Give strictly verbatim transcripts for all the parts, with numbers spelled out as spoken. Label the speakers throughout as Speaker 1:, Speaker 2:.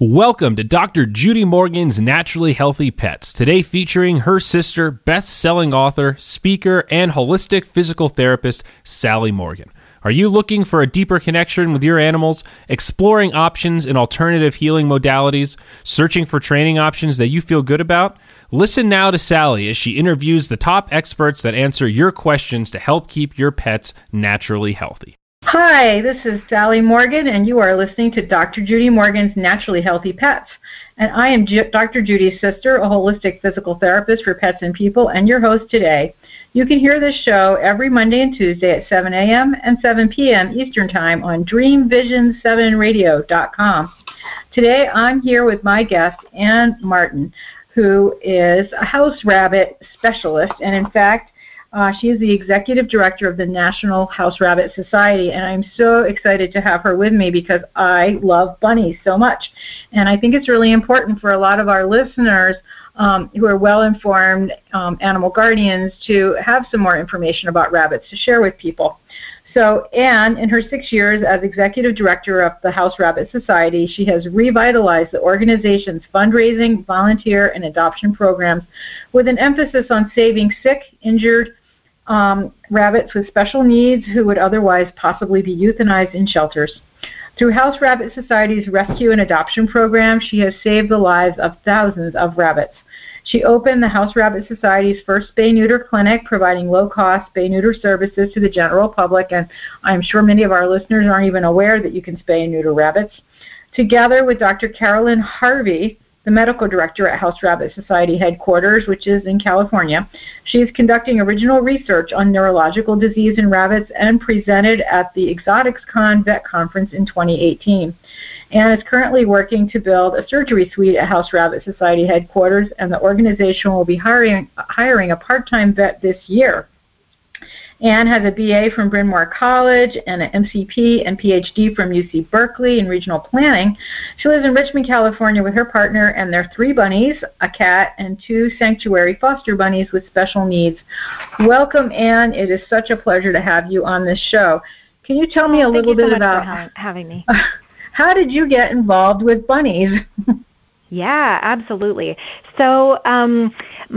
Speaker 1: Welcome to Doctor Judy Morgan's Naturally Healthy Pets, today featuring her sister, best-selling author, speaker, and holistic physical therapist, Sally Morgan. Are you looking for a deeper connection with your animals, exploring options in alternative healing modalities, searching for training options that you feel good about? Listen now to Sally as she interviews the top experts that answer your questions to help keep your pets naturally healthy.
Speaker 2: Hi, this is Sally Morgan, and you are listening to Doctor Judy Morgan's Naturally Healthy Pets. And I am Ju- Doctor Judy's sister, a holistic physical therapist for pets and people, and your host today. You can hear this show every Monday and Tuesday at seven a.m. and seven p.m. Eastern Time on dream vision seven radio dot com. Today I'm here with my guest, Ann Martin, who is a house rabbit specialist, and in fact, Uh, she is the executive director of the National House Rabbit Society, and I'm so excited to have her with me because I love bunnies so much. And I think it's really important for a lot of our listeners um, who are well-informed um, animal guardians to have some more information about rabbits to share with people. So Ann, in her six years as executive director of the House Rabbit Society, she has revitalized the organization's fundraising, volunteer, and adoption programs with an emphasis on saving sick, injured, Um, rabbits with special needs who would otherwise possibly be euthanized in shelters. Through House Rabbit Society's rescue and adoption program, she has saved the lives of thousands of rabbits. She opened the House Rabbit Society's first spay-neuter clinic, providing low-cost spay-neuter services to the general public, and I'm sure many of our listeners aren't even aware that you can spay and neuter rabbits. Together with Doctor Carolyn Harvey, the medical director at House Rabbit Society headquarters, which is in California. She is conducting original research on neurological disease in rabbits and presented at the ExoticsCon Vet Conference in twenty eighteen. Ann is currently working to build a surgery suite at House Rabbit Society headquarters, and the organization will be hiring, hiring a part-time vet this year. Ann has a B A from Bryn Mawr College and an M C P and P H D from U C Berkeley in regional planning. She lives in Richmond, California with her partner and their three bunnies, a cat, and two sanctuary foster bunnies with special needs. Welcome, Ann. It is such a pleasure to have you on this show. Can you tell me a
Speaker 3: oh,
Speaker 2: little
Speaker 3: bit
Speaker 2: so about
Speaker 3: ha- having me?
Speaker 2: How did you get involved with bunnies?
Speaker 3: Yeah, absolutely. So um,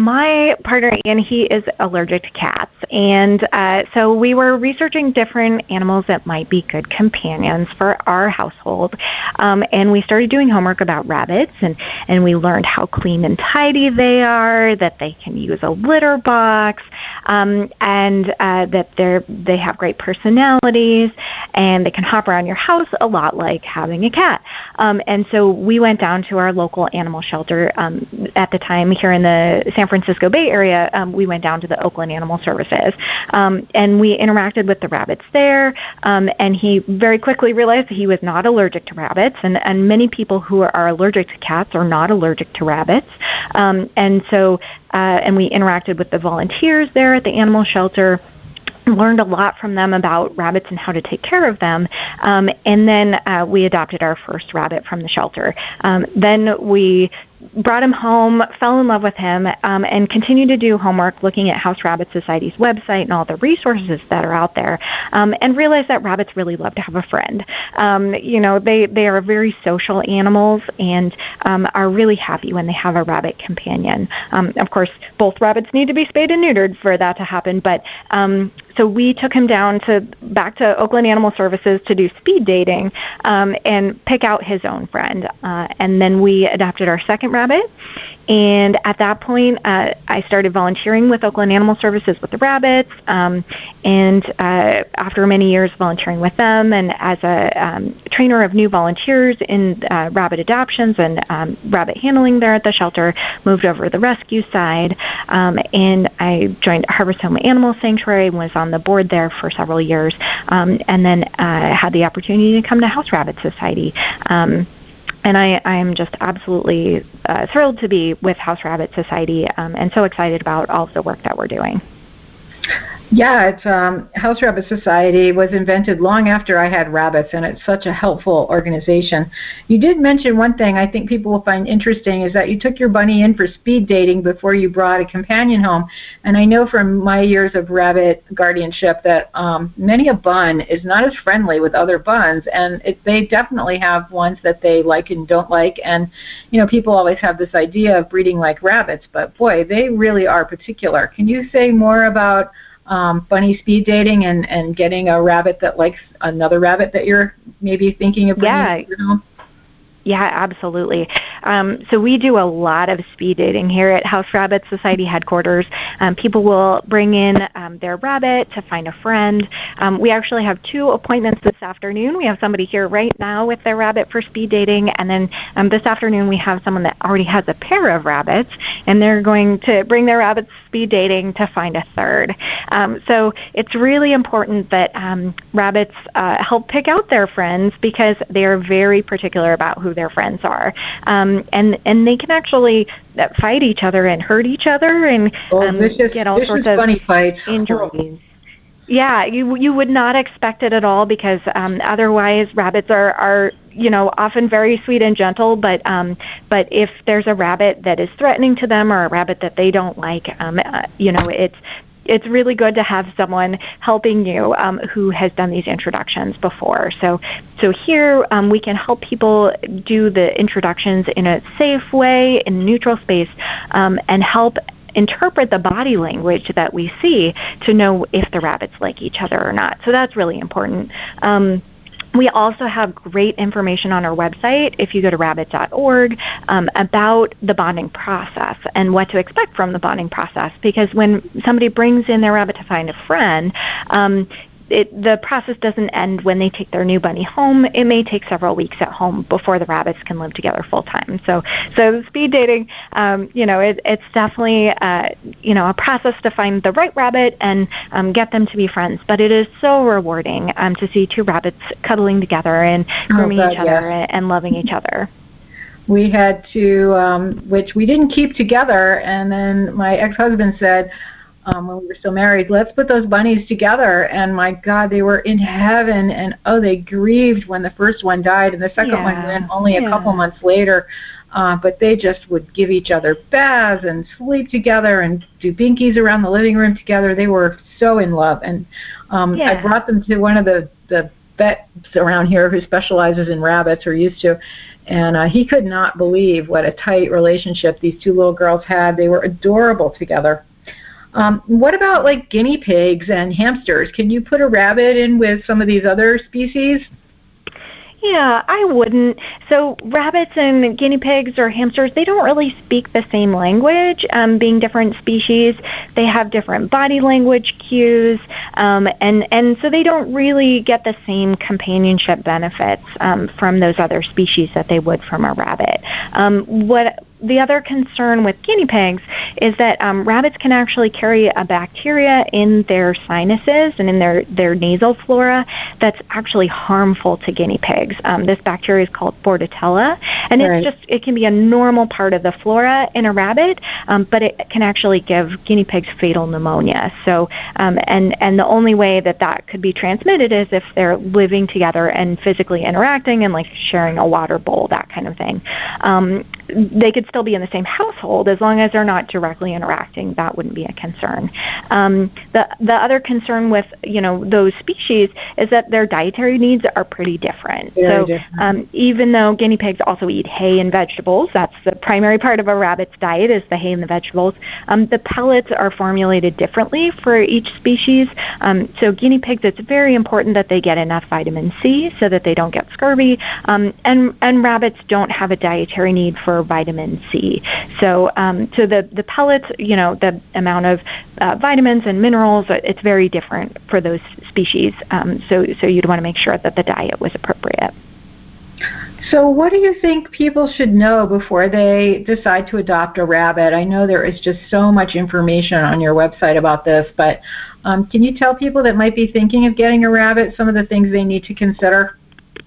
Speaker 3: my partner, Ian, he is allergic to cats. And uh, so we were researching different animals that might be good companions for our household. Um, and we started doing homework about rabbits, and, and we learned how clean and tidy they are, that they can use a litter box, um, and uh, that they're, they have great personalities, and they can hop around your house a lot like having a cat. Um, and so we went down to our local animal shelter. Um, at the time here in the San Francisco Bay Area, um, we went down to the Oakland Animal Services, um, and we interacted with the rabbits there, um, and he very quickly realized that he was not allergic to rabbits, and, and many people who are allergic to cats are not allergic to rabbits. Um, and so, uh, and we interacted with the volunteers there at the animal shelter, learned a lot from them about rabbits and how to take care of them, um, and then uh, we adopted our first rabbit from the shelter. Um, then we brought him home, fell in love with him, um, and continued to do homework looking at House Rabbit Society's website and all the resources that are out there, um, and realized that rabbits really love to have a friend. Um, you know, they, they are very social animals and um, are really happy when they have a rabbit companion. Um, of course, both rabbits need to be spayed and neutered for that to happen, but um, so we took him down to back to Oakland Animal Services to do speed dating um, and pick out his own friend. Uh, and then we adopted our second rabbit. And at that point, uh, I started volunteering with Oakland Animal Services with the rabbits. Um, and uh, after many years volunteering with them and as a um, trainer of new volunteers in uh, rabbit adoptions and um, rabbit handling there at the shelter, moved over to the rescue side. Um, and I joined Harvest Home Animal Sanctuary and was on the board there for several years. Um, and then uh, had the opportunity to come to House Rabbit Society. Um, And I, I am just absolutely uh, thrilled to be with House Rabbit Society um, and so excited about all of the work that we're doing.
Speaker 2: Yeah, it's um, House Rabbit Society was invented long after I had rabbits, and it's such a helpful organization. You did mention one thing I think people will find interesting is that you took your bunny in for speed dating before you brought a companion home. And I know from my years of rabbit guardianship that um, many a bun is not as friendly with other buns, and it, they definitely have ones that they like and don't like. And, you know, people always have this idea of breeding like rabbits, but boy, they really are particular. Can you say more about Um, bunny speed dating and, and getting a rabbit that likes another rabbit that you're maybe thinking of bringing
Speaker 3: yeah.
Speaker 2: to your home?
Speaker 3: Yeah, absolutely. Um, so we do a lot of speed dating here at House Rabbit Society headquarters. Um, people will bring in um, their rabbit to find a friend. Um, we actually have two appointments this afternoon. We have somebody here right now with their rabbit for speed dating, and then um, this afternoon we have someone that already has a pair of rabbits, and they're going to bring their rabbits speed dating to find a third. Um, so it's really important that um, rabbits uh, help pick out their friends because they are very particular about who their friends are, um, and and they can actually fight each other and hurt each other and
Speaker 2: oh,
Speaker 3: um,
Speaker 2: vicious,
Speaker 3: get all sorts of
Speaker 2: bunny fights.
Speaker 3: injuries. Yeah, you you would not expect it at all because um, otherwise rabbits are, are you know often very sweet and gentle, but um, but if there's a rabbit that is threatening to them or a rabbit that they don't like, um, uh, you know it's. It's really good to have someone helping you um, who has done these introductions before. So, so here um, we can help people do the introductions in a safe way, in a neutral space, um, and help interpret the body language that we see to know if the rabbits like each other or not. So that's really important. Um, We also have great information on our website, if you go to rabbit dot org, um, about the bonding process and what to expect from the bonding process. Because when somebody brings in their rabbit to find a friend, um, It, the process doesn't end when they take their new bunny home. It may take several weeks at home before the rabbits can live together full time. So, so speed dating, um, you know, it, it's definitely, uh, you know, a process to find the right rabbit and um, get them to be friends. But it is so rewarding um, to see two rabbits cuddling together and grooming
Speaker 2: oh, God,
Speaker 3: each other
Speaker 2: yes.
Speaker 3: and, and loving each other.
Speaker 2: We had to, um, which we didn't keep together, and then my ex-husband said, Um, when we were still married, let's put those bunnies together. And my God, they were in heaven. And oh, they grieved when the first one died, and the second
Speaker 3: yeah.
Speaker 2: one went only a
Speaker 3: yeah.
Speaker 2: couple months later. Uh, but they just would give each other baths and sleep together and do binkies around the living room together. They were so in love. And um,
Speaker 3: yeah.
Speaker 2: I brought them to one of the, the vets around here who specializes in rabbits, or used to. And uh, he could not believe what a tight relationship these two little girls had. They were adorable together. Um, what about like guinea pigs and hamsters? Can you put a rabbit in with some of these other species?
Speaker 3: Yeah, I wouldn't. So rabbits and guinea pigs or hamsters, they don't really speak the same language, um, being different species. They have different body language cues, um, and, and so they don't really get the same companionship benefits um, from those other species that they would from a rabbit. Um, what The other concern with guinea pigs is that um, rabbits can actually carry a bacteria in their sinuses and in their, their nasal flora that's actually harmful to guinea pigs. Um, this bacteria is called Bordetella, and
Speaker 2: right.
Speaker 3: it's just it can be a normal part of the flora in a rabbit, um, but it can actually give guinea pigs fatal pneumonia. So, um, and and the only way that that could be transmitted is if they're living together and physically interacting and like sharing a water bowl, that kind of thing. Um, they could still be in the same household as long as they're not directly interacting. That wouldn't be a concern. Um, the the other concern with you know those species is that their dietary needs are pretty different.
Speaker 2: Very
Speaker 3: so
Speaker 2: different.
Speaker 3: Um, even though guinea pigs also eat hay and vegetables, that's the primary part of a rabbit's diet is the hay and the vegetables. Um, the pellets are formulated differently for each species. Um, so guinea pigs, it's very important that they get enough vitamin C so that they don't get scurvy. Um, and and rabbits don't have a dietary need for vitamin C. So, um, so the, the pellets, you know, the amount of uh, vitamins and minerals, it's very different for those species. Um, so, so you'd want to make sure that the diet was appropriate.
Speaker 2: So what do you think people should know before they decide to adopt a rabbit? I know there is just so much information on your website about this, but um, can you tell people that might be thinking of getting a rabbit some of the things they need to consider?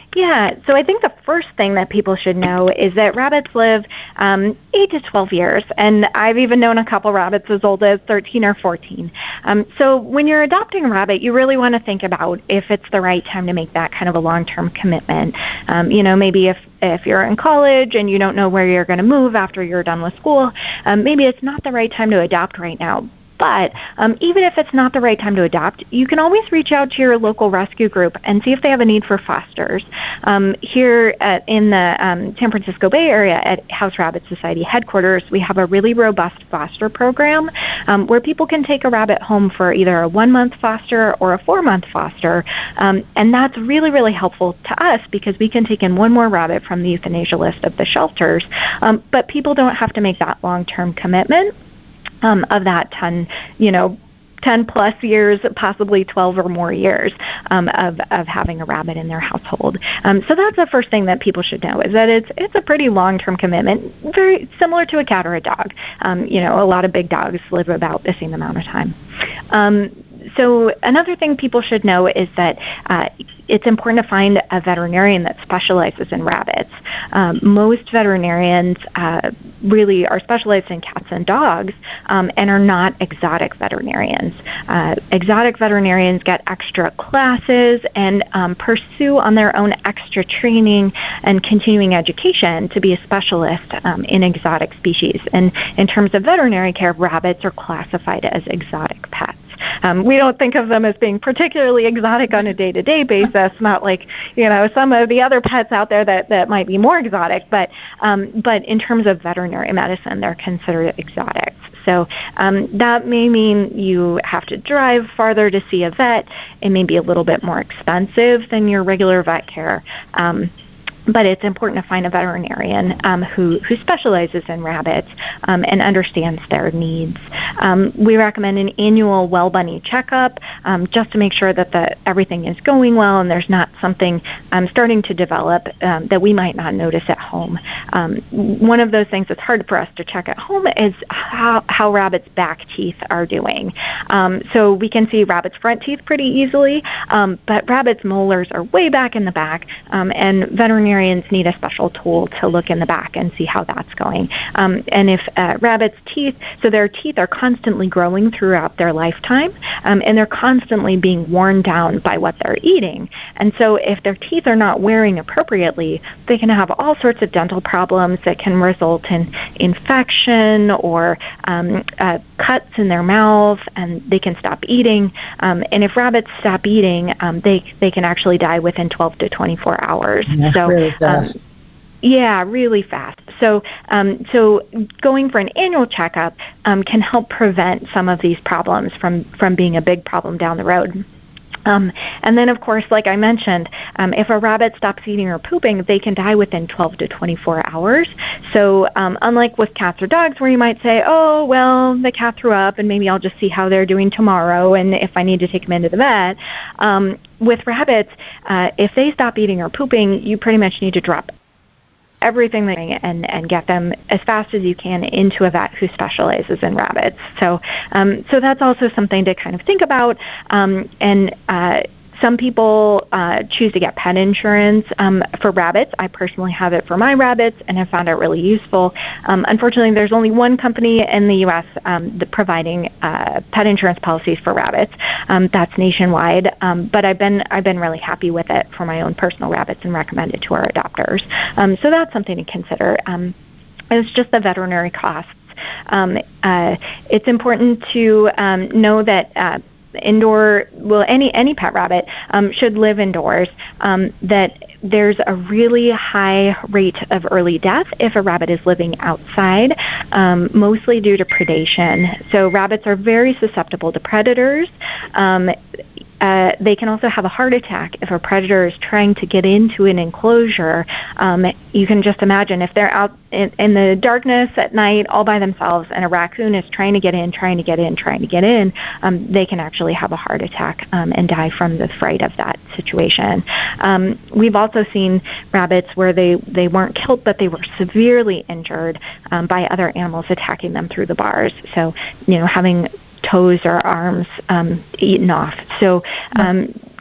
Speaker 3: Yeah, so I think the first thing that people should know is that rabbits live um, eight to twelve years, and I've even known a couple rabbits as old as thirteen or fourteen. Um, so when you're adopting a rabbit, you really want to think about if it's the right time to make that kind of a long-term commitment. Um, you know, maybe if if you're in college and you don't know where you're going to move after you're done with school, um, maybe it's not the right time to adopt right now. But um, even if it's not the right time to adopt, you can always reach out to your local rescue group and see if they have a need for fosters. Um, here at, in the um, San Francisco Bay Area at House Rabbit Society headquarters, we have a really robust foster program um, where people can take a rabbit home for either a one-month foster or a four-month foster. Um, and that's really, really helpful to us because we can take in one more rabbit from the euthanasia list of the shelters. Um, but people don't have to make that long-term commitment. Um, of that ten, you know, ten plus years, possibly twelve or more years um, of, of having a rabbit in their household. Um, so that's the first thing that people should know is that it's it's a pretty long-term commitment, very similar to a cat or a dog. Um, you know, a lot of big dogs live about the same amount of time. Um, So another thing people should know is that uh, it's important to find a veterinarian that specializes in rabbits. Um, most veterinarians uh, really are specialized in cats and dogs um, and are not exotic veterinarians. Uh, exotic veterinarians get extra classes and um, pursue on their own extra training and continuing education to be a specialist um, in exotic species. And in terms of veterinary care, rabbits are classified as exotic pets. Um, we don't think of them as being particularly exotic on a day-to-day basis, not like, you know, some of the other pets out there that, that might be more exotic, but um, but in terms of veterinary medicine, they're considered exotics. So um, that may mean you have to drive farther to see a vet. It may be a little bit more expensive than your regular vet care. Um, But it's important to find a veterinarian um, who, who specializes in rabbits um, and understands their needs. Um, we recommend an annual well bunny checkup um, just to make sure that the, everything is going well and there's not something um, starting to develop um, that we might not notice at home. Um, one of those things that's hard for us to check at home is how, how rabbits' back teeth are doing. Um, so we can see rabbits' front teeth pretty easily, um, but rabbits' molars are way back in the back, um, and veterinarians need a special tool to look in the back and see how that's going. Um, and if uh, rabbits' teeth, so their teeth are constantly growing throughout their lifetime, um, and they're constantly being worn down by what they're eating. And so if their teeth are not wearing appropriately, they can have all sorts of dental problems that can result in infection or um, uh, cuts in their mouth, and they can stop eating. Um, and if rabbits stop eating, um, they, they can actually die within twelve to twenty-four hours.
Speaker 2: That's
Speaker 3: so,
Speaker 2: really fast.
Speaker 3: Um, yeah, really fast. So, um, so going for an annual checkup um, can help prevent some of these problems from, from being a big problem down the road. Um, and then, of course, like I mentioned, um, if a rabbit stops eating or pooping, they can die within twelve to twenty-four hours. So um, unlike with cats or dogs where you might say, oh, well, the cat threw up and maybe I'll just see how they're doing tomorrow and if I need to take them into the vet, um, with rabbits, uh, if they stop eating or pooping, you pretty much need to drop everything they and and get them as fast as you can into a vet who specializes in rabbits. So um, so that's also something to kind of think about. Um, and uh, some people uh, choose to get pet insurance um, for rabbits. I personally have it for my rabbits and have found it really useful. Um, unfortunately, there's only one company in the U S um, that providing uh, pet insurance policies for rabbits. Um, that's nationwide. Um, but I've been I've been really happy with it for my own personal rabbits and recommend it to our adopters. Um, so that's something to consider. Um, it's just the veterinary costs. Um, uh, it's important to um, know that uh, indoor, well, any any pet rabbit um, should live indoors, um, that there's a really high rate of early death if a rabbit is living outside, um, mostly due to predation. So rabbits are very susceptible to predators. Um, Uh, they can also have a heart attack if a predator is trying to get into an enclosure. Um, you can just imagine if they're out in, in the darkness at night all by themselves and a raccoon is trying to get in, trying to get in, trying to get in, um, they can actually have a heart attack um, and die from the fright of that situation. Um, we've also seen rabbits where they, they weren't killed, but they were severely injured um, by other animals attacking them through the bars. So, you know, having toes or arms um, eaten off. So um,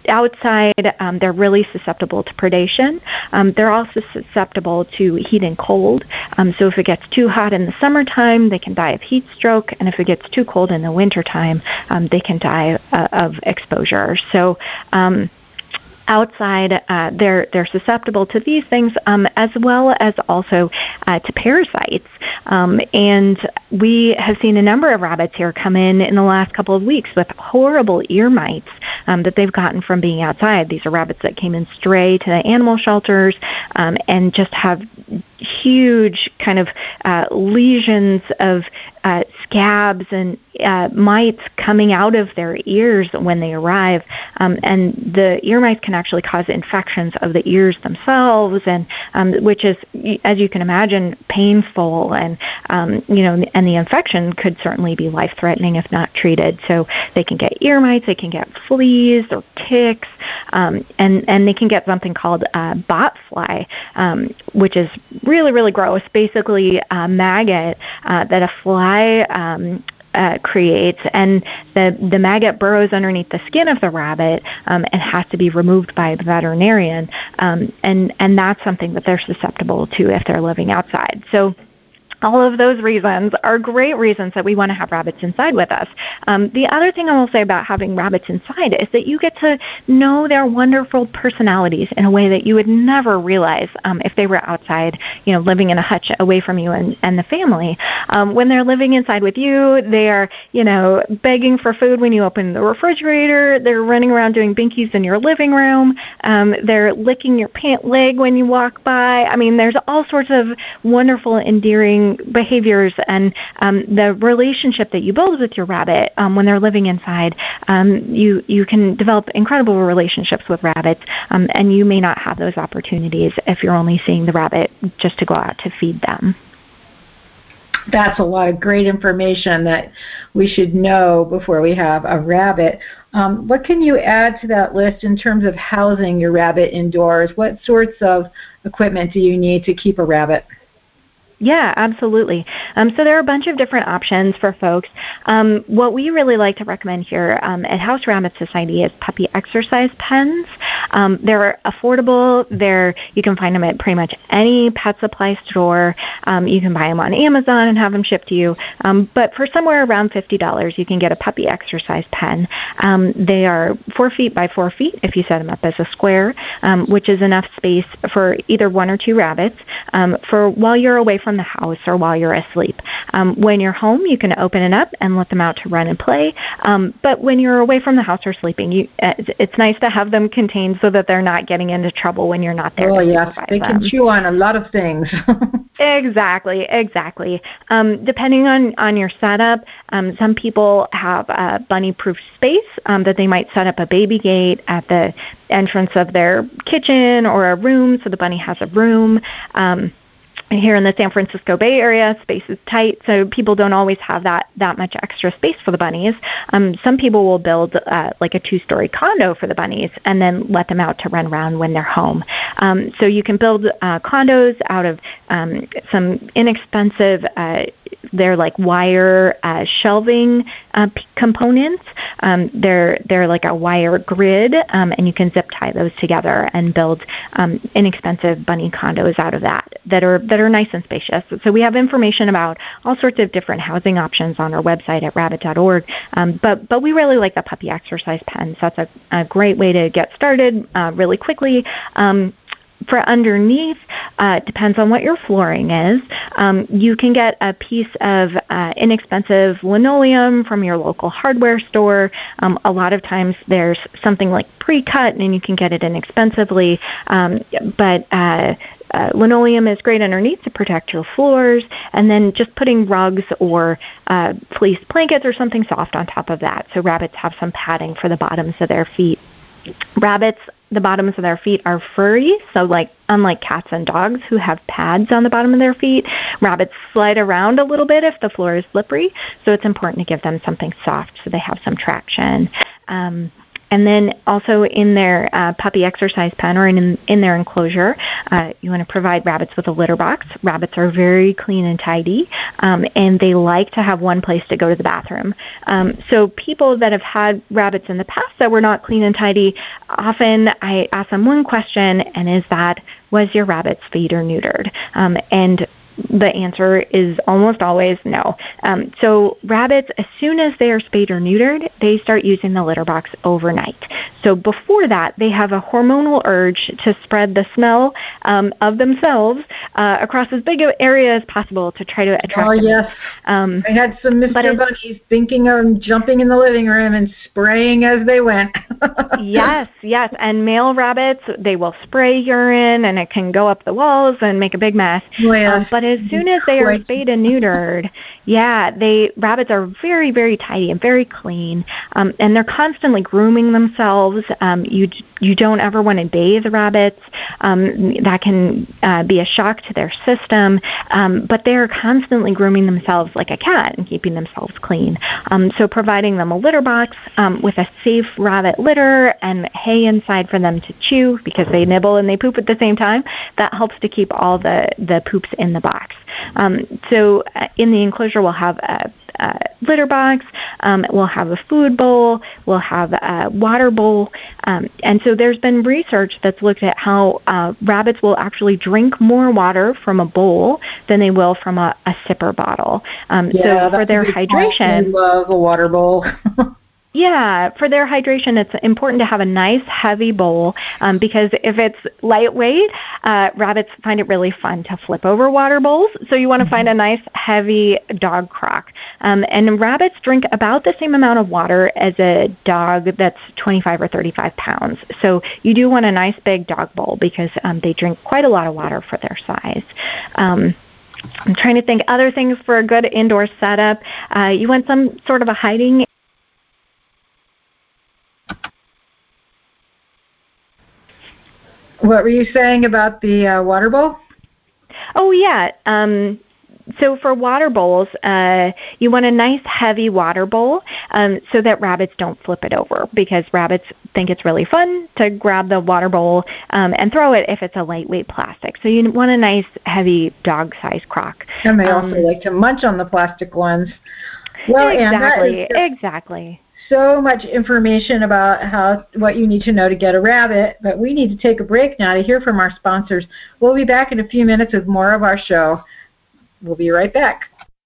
Speaker 3: outside, um, they're really susceptible to predation. Um, they're also susceptible to heat and cold. Um, so if it gets too hot in the summertime, they can die of heat stroke, and if it gets too cold in the wintertime, um, they can die uh, of exposure. So um, outside, uh, they're they're susceptible to these things, um, as well as also uh, to parasites. Um, and we have seen a number of rabbits here come in in the last couple of weeks with horrible ear mites um, that they've gotten from being outside. These are rabbits that came in stray to the animal shelters um, and just have huge kind of uh, lesions of uh, scabs and uh, mites coming out of their ears when they arrive. Um, and the ear mites can actually cause infections of the ears themselves, and um, which is, as you can imagine, painful. And um, you know, and the infection could certainly be life-threatening if not treated. So they can get ear mites, they can get fleas or ticks, um, and and they can get something called uh, botfly, um, which is really, really gross. Basically, a maggot uh, that a fly um, uh, creates, and the the maggot burrows underneath the skin of the rabbit um, and has to be removed by a veterinarian. Um, and and that's something that they're susceptible to if they're living outside. So all of those reasons are great reasons that we want to have rabbits inside with us. Um, the other thing I will say about having rabbits inside is that you get to know their wonderful personalities in a way that you would never realize um, if they were outside, you know, living in a hutch away from you and, and the family. Um, when they're living inside with you, they are, you know, begging for food when you open the refrigerator. They're running around doing binkies in your living room. Um, they're licking your pant leg when you walk by. I mean, there's all sorts of wonderful, endearing behaviors, and um, the relationship that you build with your rabbit um, when they're living inside, um, you you can develop incredible relationships with rabbits, um, and you may not have those opportunities if you're only seeing the rabbit just to go out to feed them.
Speaker 2: That's a lot of great information that we should know before we have a rabbit. Um, what can you add to that list in terms of housing your rabbit indoors? What sorts of equipment do you need to keep a rabbit?
Speaker 3: Yeah, absolutely. Um, so there are a bunch of different options for folks. Um, what we really like to recommend here um, at House Rabbit Society is puppy exercise pens. Um, they're affordable. They're, you can find them at pretty much any pet supply store. Um, you can buy them on Amazon and have them shipped to you. Um, but for somewhere around fifty dollars, you can get a puppy exercise pen. Um, they are four feet by four feet if you set them up as a square, um, which is enough space for either one or two rabbits um, for while you're away from from the house or while you're asleep. Um, when you're home, you can open it up and let them out to run and play. Um, but when you're away from the house or sleeping, you, uh, it's nice to have them contained so that they're not getting into trouble when you're not there.
Speaker 2: Oh, yes. They can them. chew on a lot of things.
Speaker 3: Exactly, exactly. Um, depending on, on your setup, um, some people have a bunny-proof space um, that they might set up a baby gate at the entrance of their kitchen or a room so the bunny has a room. Um, Here in the San Francisco Bay Area, space is tight, so people don't always have that, that much extra space for the bunnies. Um, some people will build uh, like a two-story condo for the bunnies and then let them out to run around when they're home. Um, so you can build uh, condos out of um, some inexpensive, uh, they're like wire uh, shelving uh, p- components. Um, they're they're like a wire grid, um, and you can zip tie those together and build um, inexpensive bunny condos out of that that are that are nice and spacious. So we have information about all sorts of different housing options on our website at rabbit dot org. Um, but but we really like the puppy exercise pens. That's a, a great way to get started uh, really quickly. Um, For underneath, uh, depends on what your flooring is. Um, you can get a piece of uh, inexpensive linoleum from your local hardware store. Um, a lot of times there's something like pre-cut, and you can get it inexpensively. Um, but uh, uh, linoleum is great underneath to protect your floors, and then just putting rugs or uh, fleece blankets or something soft on top of that, so rabbits have some padding for the bottoms of their feet. Rabbits, the bottoms of their feet are furry, so like unlike cats and dogs who have pads on the bottom of their feet, rabbits slide around a little bit if the floor is slippery, so it's important to give them something soft so they have some traction. Um, and then also in their uh, puppy exercise pen or in, in their enclosure, uh, you want to provide rabbits with a litter box. Rabbits are very clean and tidy, um, and they like to have one place to go to the bathroom. Um, so people that have had rabbits in the past that were not clean and tidy, often I ask them one question, and is that, was your rabbit spayed or neutered? Um, and the answer is almost always no. Um, so rabbits, as soon as they are spayed or neutered, they start using the litter box overnight. So before that, they have a hormonal urge to spread the smell um, of themselves uh, across as big an area as possible to try to attract
Speaker 2: Oh,
Speaker 3: them.
Speaker 2: yes. Um, I had some Mister Bunnies thinking of jumping in the living room and spraying as they went.
Speaker 3: Yes, yes. And male rabbits, they will spray urine, and it can go up the walls and make a big mess.
Speaker 2: Oh, yes.
Speaker 3: Um, but as soon as they are spayed and neutered, yeah, they rabbits are very, very tidy and very clean, um, and they're constantly grooming themselves. Um, you you don't ever want to bathe rabbits. Um, that can uh, be a shock to their system, um, but they are constantly grooming themselves like a cat and keeping themselves clean. Um, so providing them a litter box um, with a safe rabbit litter and hay inside for them to chew, because they nibble and they poop at the same time, that helps to keep all the, the poops in the box. Um, so uh, in the enclosure, we'll have a, a litter box, um, we'll have a food bowl, we'll have a water bowl, um, and so there's been research that's looked at how uh, rabbits will actually drink more water from a bowl than they will from a, a sipper bottle. Um,
Speaker 2: yeah,
Speaker 3: so for their hydration,
Speaker 2: I love a water bowl.
Speaker 3: Yeah, for their hydration, it's important to have a nice, heavy bowl um, because if it's lightweight, uh, rabbits find it really fun to flip over water bowls. So you want to find a nice, heavy dog crock. Um, and rabbits drink about the same amount of water as a dog that's twenty-five or thirty-five pounds. So you do want a nice, big dog bowl because um, they drink quite a lot of water for their size. Um, I'm trying to think other things for a good indoor setup. Uh, you want some sort of a hiding
Speaker 2: What were you saying about the uh, water bowl?
Speaker 3: Oh, yeah. Um, so for water bowls, uh, you want a nice heavy water bowl um, so that rabbits don't flip it over, because rabbits think it's really fun to grab the water bowl um, and throw it if it's a lightweight plastic. So you want a nice heavy dog-sized crock.
Speaker 2: And they
Speaker 3: um,
Speaker 2: also like to munch on the plastic ones. Well,
Speaker 3: exactly,
Speaker 2: Anne, that is
Speaker 3: exactly.
Speaker 2: so much information about how what you need to know to get a rabbit, but we need to take a break now to hear from our sponsors. We'll be back in a few minutes with more of our show. We'll be right back.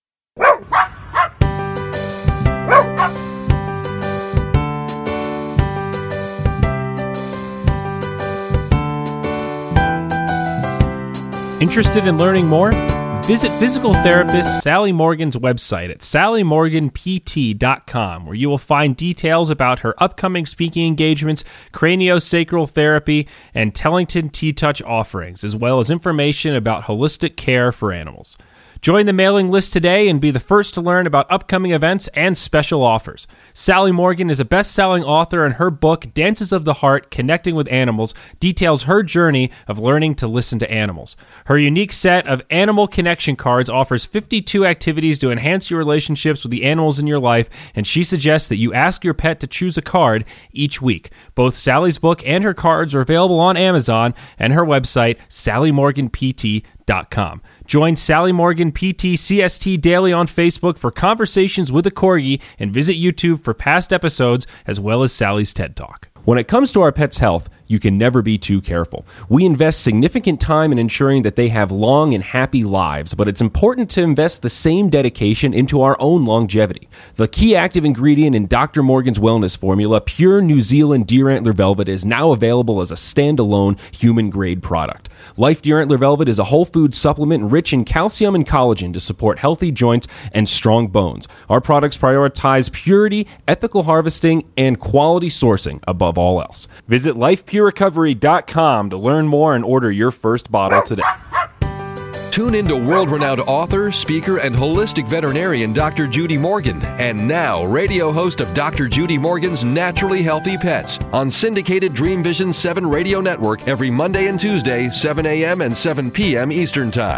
Speaker 1: Interested in learning more? Visit physical therapist Sally Morgan's website at sally morgan p t dot com, where you will find details about her upcoming speaking engagements, craniosacral therapy, and Tellington T-Touch offerings, as well as information about holistic care for animals. Join the mailing list today and be the first to learn about upcoming events and special offers. Sally Morgan is a best-selling author, and her book, Dances of the Heart, Connecting with Animals, details her journey of learning to listen to animals. Her unique set of animal connection cards offers fifty-two activities to enhance your relationships with the animals in your life, and she suggests that you ask your pet to choose a card each week. Both Sally's book and her cards are available on Amazon and her website, sally morgan p t dot com. Join Sally Morgan P T C S T Daily on Facebook for conversations with a corgi, and visit YouTube for past episodes as well as Sally's TED Talk. When it comes to our pets' health, you can never be too careful. We invest significant time in ensuring that they have long and happy lives, but it's important to invest the same dedication into our own longevity. The key active ingredient in Doctor Morgan's wellness formula, Pure New Zealand Deer Antler Velvet, is now available as a standalone human-grade product. Life Deer Antler Velvet is a whole food supplement rich in calcium and collagen to support healthy joints and strong bones. Our products prioritize purity, ethical harvesting, and quality sourcing above all else. Visit life pure recovery dot com to learn more and order your first bottle today.
Speaker 4: Tune into world-renowned author, speaker, and holistic veterinarian Doctor Judy Morgan, and now radio host of Doctor Judy Morgan's Naturally Healthy Pets on syndicated Dream Vision seven Radio Network every Monday and Tuesday, seven a.m. and seven p.m. Eastern Time.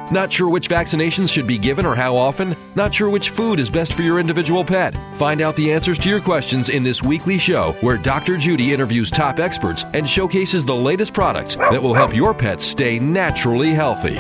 Speaker 4: Not sure which vaccinations should be given or how often? Not sure which food is best for your individual pet? Find out the answers to your questions in this weekly show where Doctor Judy interviews top experts and showcases the latest products that will help your pets stay naturally healthy.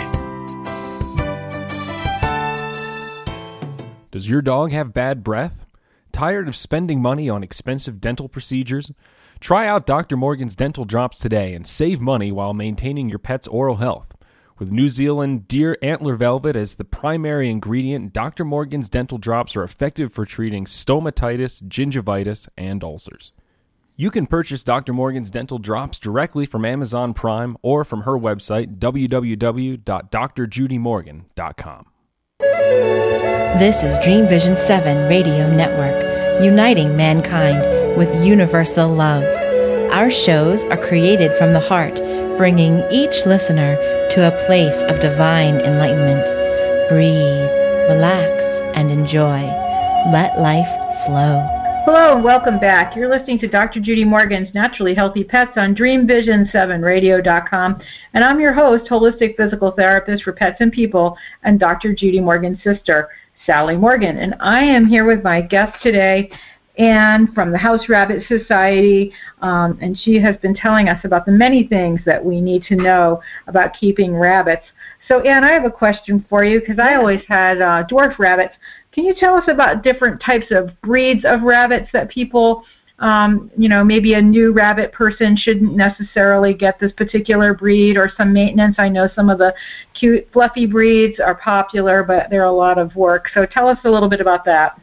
Speaker 1: Does your dog have bad breath? Tired of spending money on expensive dental procedures? Try out Doctor Morgan's Dental Drops today and save money while maintaining your pet's oral health. With New Zealand deer antler velvet as the primary ingredient, Doctor Morgan's Dental Drops are effective for treating stomatitis, gingivitis, and ulcers. You can purchase Doctor Morgan's Dental Drops directly from Amazon Prime or from her website, w w w dot d r judy morgan dot com.
Speaker 5: This is Dream Vision seven Radio Network, uniting mankind with universal love. Our shows are created from the heart, bringing each listener to a place of divine enlightenment. Breathe, relax, and enjoy. Let life flow.
Speaker 2: Hello and welcome back. You're listening to Doctor Judy Morgan's Naturally Healthy Pets on dream vision seven radio dot com, and I'm your host, holistic physical therapist for pets and people, and Doctor Judy Morgan's sister, Sally Morgan. And I am here with my guest today, Anne from the House Rabbit Society, um, and she has been telling us about the many things that we need to know about keeping rabbits. So, Anne, I have a question for you because I always had uh, dwarf rabbits. Can you tell us about different types of breeds of rabbits that people, um, you know, maybe a new rabbit person shouldn't necessarily get this particular breed or some maintenance? I know some of the cute, fluffy breeds are popular, but they're a lot of work. So tell us a little bit about that.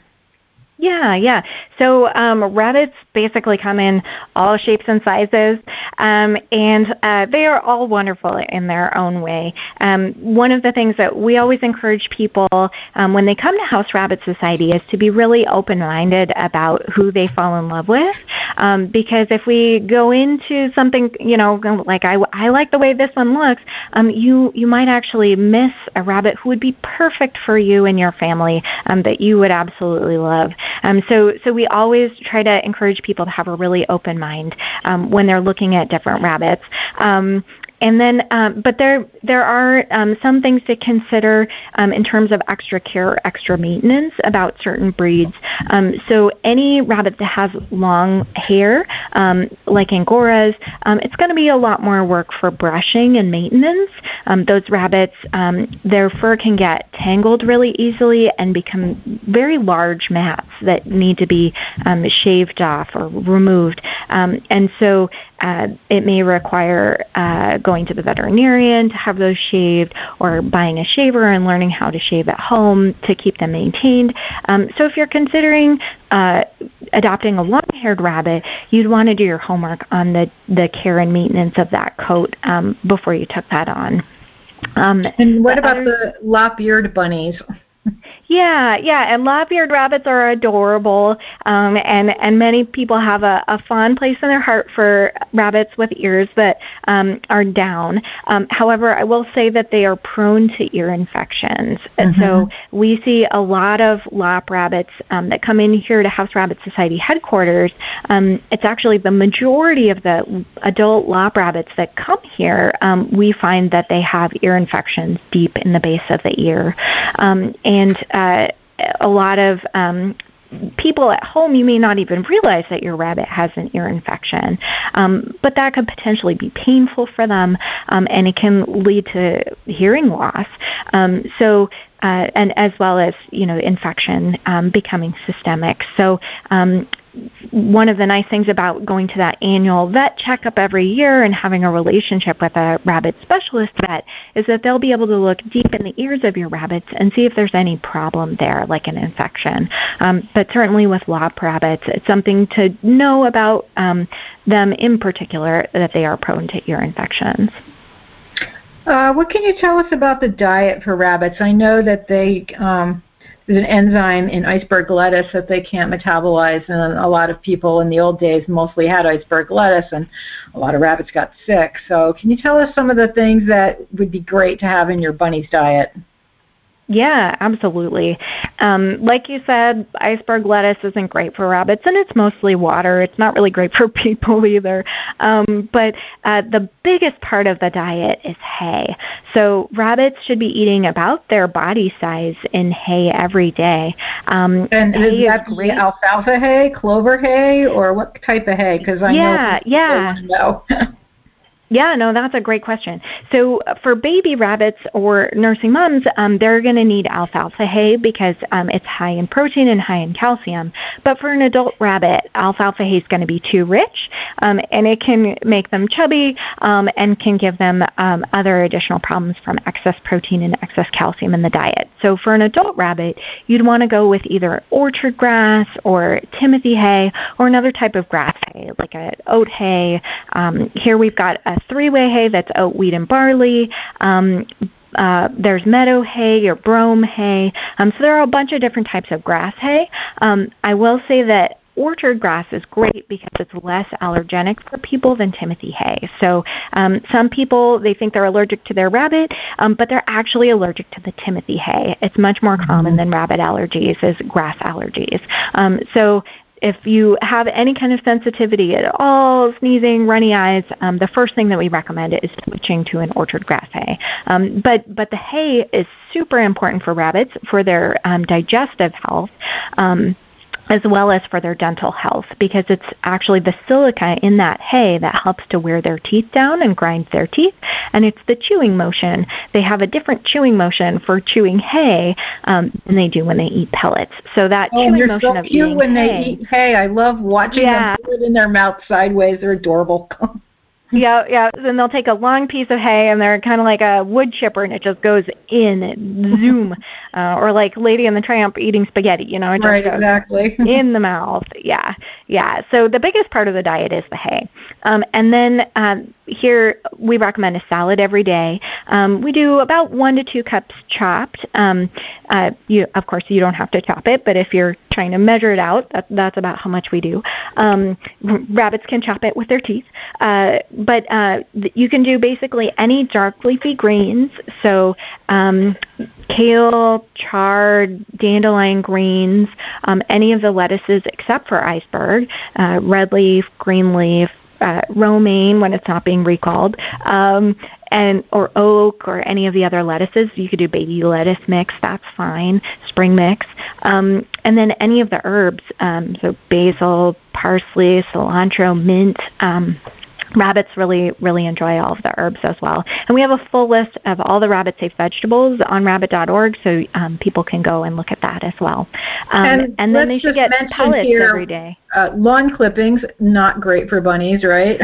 Speaker 3: Yeah, yeah. So um, rabbits basically come in all shapes and sizes, um, and uh, they are all wonderful in their own way. Um, one of the things that we always encourage people um, when they come to House Rabbit Society is to be really open-minded about who they fall in love with, um, because if we go into something, you know, like I, I like the way this one looks, um, you, you might actually miss a rabbit who would be perfect for you and your family, um, that you would absolutely love. Um, so, so we always try to encourage people to have a really open mind um, when they're looking at different rabbits. Um, And then, um, but there there are um, some things to consider um, in terms of extra care or extra maintenance about certain breeds. Um, so any rabbit that has long hair, um, like Angoras, um, it's going to be a lot more work for brushing and maintenance. Um, those rabbits, um, their fur can get tangled really easily and become very large mats that need to be um, shaved off or removed. Um, and so uh, it may require uh, going to the veterinarian to have those shaved, or buying a shaver and learning how to shave at home to keep them maintained. Um, so if you're considering uh, adopting a long-haired rabbit, you'd want to do your homework on the, the care and maintenance of that coat um, before you took that on. Um,
Speaker 2: and what about other, the lop-eared bunnies?
Speaker 3: Yeah, yeah, and lop-eared rabbits are adorable, um, and, and many people have a, a fond place in their heart for rabbits with ears that um, are down. Um, however, I will say that they are prone to ear infections, and mm-hmm. so we see a lot of lop rabbits um, that come in here to House Rabbit Society headquarters. Um, it's actually the majority of the adult lop rabbits that come here, um, we find that they have ear infections deep in the base of the ear. Um, and And uh, a lot of um, people at home, you may not even realize that your rabbit has an ear infection, um, but that could potentially be painful for them, um, and it can lead to hearing loss. Um, so, uh, and as well as you know, infection um, becoming systemic. So. Um, One of the nice things about going to that annual vet checkup every year and having a relationship with a rabbit specialist vet is that they'll be able to look deep in the ears of your rabbits and see if there's any problem there, like an infection. Um, but certainly with lop rabbits, it's something to know about um, them in particular, that they are prone to ear infections.
Speaker 2: Uh, what can you tell us about the diet for rabbits? I know that they... Um There's an enzyme in iceberg lettuce that they can't metabolize, and a lot of people in the old days mostly had iceberg lettuce, and a lot of rabbits got sick. So can you tell us some of the things that would be great to have in your bunny's diet?
Speaker 3: Yeah, absolutely. Um, like you said, iceberg lettuce isn't great for rabbits, and it's mostly water. It's not really great for people either. Um, but uh, the biggest part of the diet is hay. So rabbits should be eating about their body size in hay every day. Um,
Speaker 2: and
Speaker 3: hay
Speaker 2: is that
Speaker 3: is great.
Speaker 2: Alfalfa hay, clover hay, or what type of hay? Because I
Speaker 3: yeah,
Speaker 2: know
Speaker 3: yeah.
Speaker 2: want to know.
Speaker 3: Yeah, no, that's a great question. So for baby rabbits or nursing moms, um, they're going to need alfalfa hay because um, it's high in protein and high in calcium. But for an adult rabbit, alfalfa hay is going to be too rich, um, and it can make them chubby um, and can give them um, other additional problems from excess protein and excess calcium in the diet. So for an adult rabbit, you'd want to go with either orchard grass or Timothy hay or another type of grass hay, like a oat hay. Um, here we've got a three-way hay that's oat, wheat, and barley. Um, uh, there's meadow hay or brome hay. Um, so there are a bunch of different types of grass hay. Um, I will say that orchard grass is great because it's less allergenic for people than Timothy hay. So um, some people, they think they're allergic to their rabbit, um, but they're actually allergic to the Timothy hay. It's much more common than rabbit allergies is grass allergies. Um, so if you have any kind of sensitivity at all, sneezing, runny eyes, um, the first thing that we recommend is switching to an orchard grass hay. Um, but, but the hay is super important for rabbits for their um, digestive health. Um, as well as for their dental health, because it's actually the silica in that hay that helps to wear their teeth down and grind their teeth, and it's the chewing motion. They have a different chewing motion for chewing hay um, than they do when they eat pellets. So that
Speaker 2: oh,
Speaker 3: chewing
Speaker 2: you're
Speaker 3: motion
Speaker 2: so
Speaker 3: of
Speaker 2: cute
Speaker 3: eating
Speaker 2: when
Speaker 3: hay,
Speaker 2: they eat hay. I love watching
Speaker 3: yeah.
Speaker 2: them put it in their mouth sideways. They're adorable.
Speaker 3: Yeah, yeah. Then they'll take a long piece of hay, and they're kind of like a wood chipper, and it just goes in, zoom, uh, or like Lady and the Tramp eating spaghetti. You know, it just
Speaker 2: right,
Speaker 3: goes
Speaker 2: exactly.
Speaker 3: in the mouth. Yeah, yeah. So the biggest part of the diet is the hay, um, and then um, here we recommend a salad every day. Um, we do about one to two cups chopped. Um, uh, you, of course, you don't have to chop it, but if you're trying to measure it out, that, that's about how much we do. Um, rabbits can chop it with their teeth. Uh, But uh, you can do basically any dark leafy greens, so um, kale, chard, dandelion greens, um, any of the lettuces except for iceberg, uh, red leaf, green leaf, uh, romaine when it's not being recalled, um, and or oak or any of the other lettuces. You could do baby lettuce mix, that's fine, spring mix. Um, and then any of the herbs, um, so basil, parsley, cilantro, mint, um, rabbits really, really enjoy all of the herbs as well. And we have a full list of all the rabbit-safe vegetables on rabbit dot org, so um, people can go and look at that as well. Um,
Speaker 2: and
Speaker 3: and then they should get pellets
Speaker 2: here,
Speaker 3: every day.
Speaker 2: Uh, lawn clippings, not great for bunnies, right?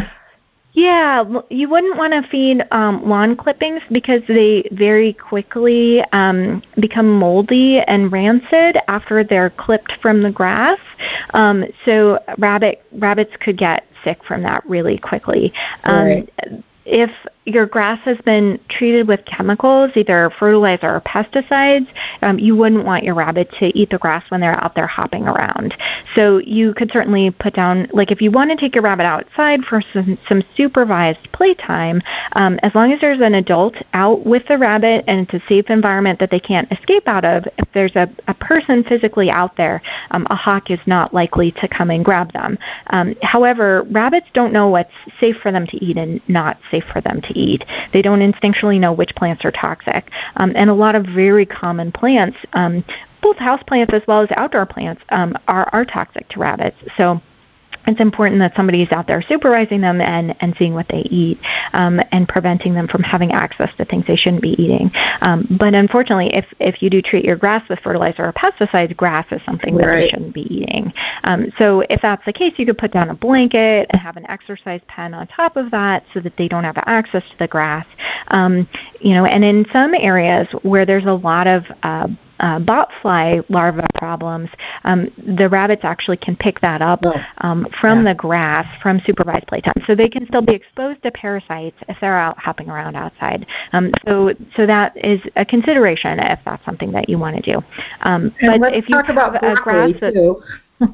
Speaker 3: Yeah, you wouldn't want to feed um, lawn clippings because they very quickly um, become moldy and rancid after they're clipped from the grass. Um, so rabbit rabbits could get sick from that really quickly. Um,
Speaker 2: right.
Speaker 3: If your grass has been treated with chemicals, either fertilizer or pesticides, um, you wouldn't want your rabbit to eat the grass when they're out there hopping around. So you could certainly put down, like if you want to take your rabbit outside for some, some supervised playtime, um, as long as there's an adult out with the rabbit and it's a safe environment that they can't escape out of, if there's a, a person physically out there, um, a hawk is not likely to come and grab them. Um, however, rabbits don't know what's safe for them to eat and not safe for them to eat. They don't instinctually know which plants are toxic. Um, and a lot of very common plants, um, both house plants as well as outdoor plants, um, are, are toxic to rabbits. So it's important that somebody's out there supervising them and, and seeing what they eat um, and preventing them from having access to things they shouldn't be eating. Um, but unfortunately, if, if you do treat your grass with fertilizer or pesticides, grass is something that
Speaker 2: right.
Speaker 3: they shouldn't be eating. Um, so if that's the case, you could put down a blanket and have an exercise pen on top of that so that they don't have access to the grass. Um, you know, and in some areas where there's a lot of uh, Uh, botfly larva problems, um, the rabbits actually can pick that up um, from yeah. the grass, from supervised playtime. So they can still be exposed to parasites if they're out hopping around outside. Um, so so that is a consideration if that's something that you want to do. Um,
Speaker 2: and
Speaker 3: but
Speaker 2: let's
Speaker 3: if you
Speaker 2: talk about
Speaker 3: have a grass that,
Speaker 2: too.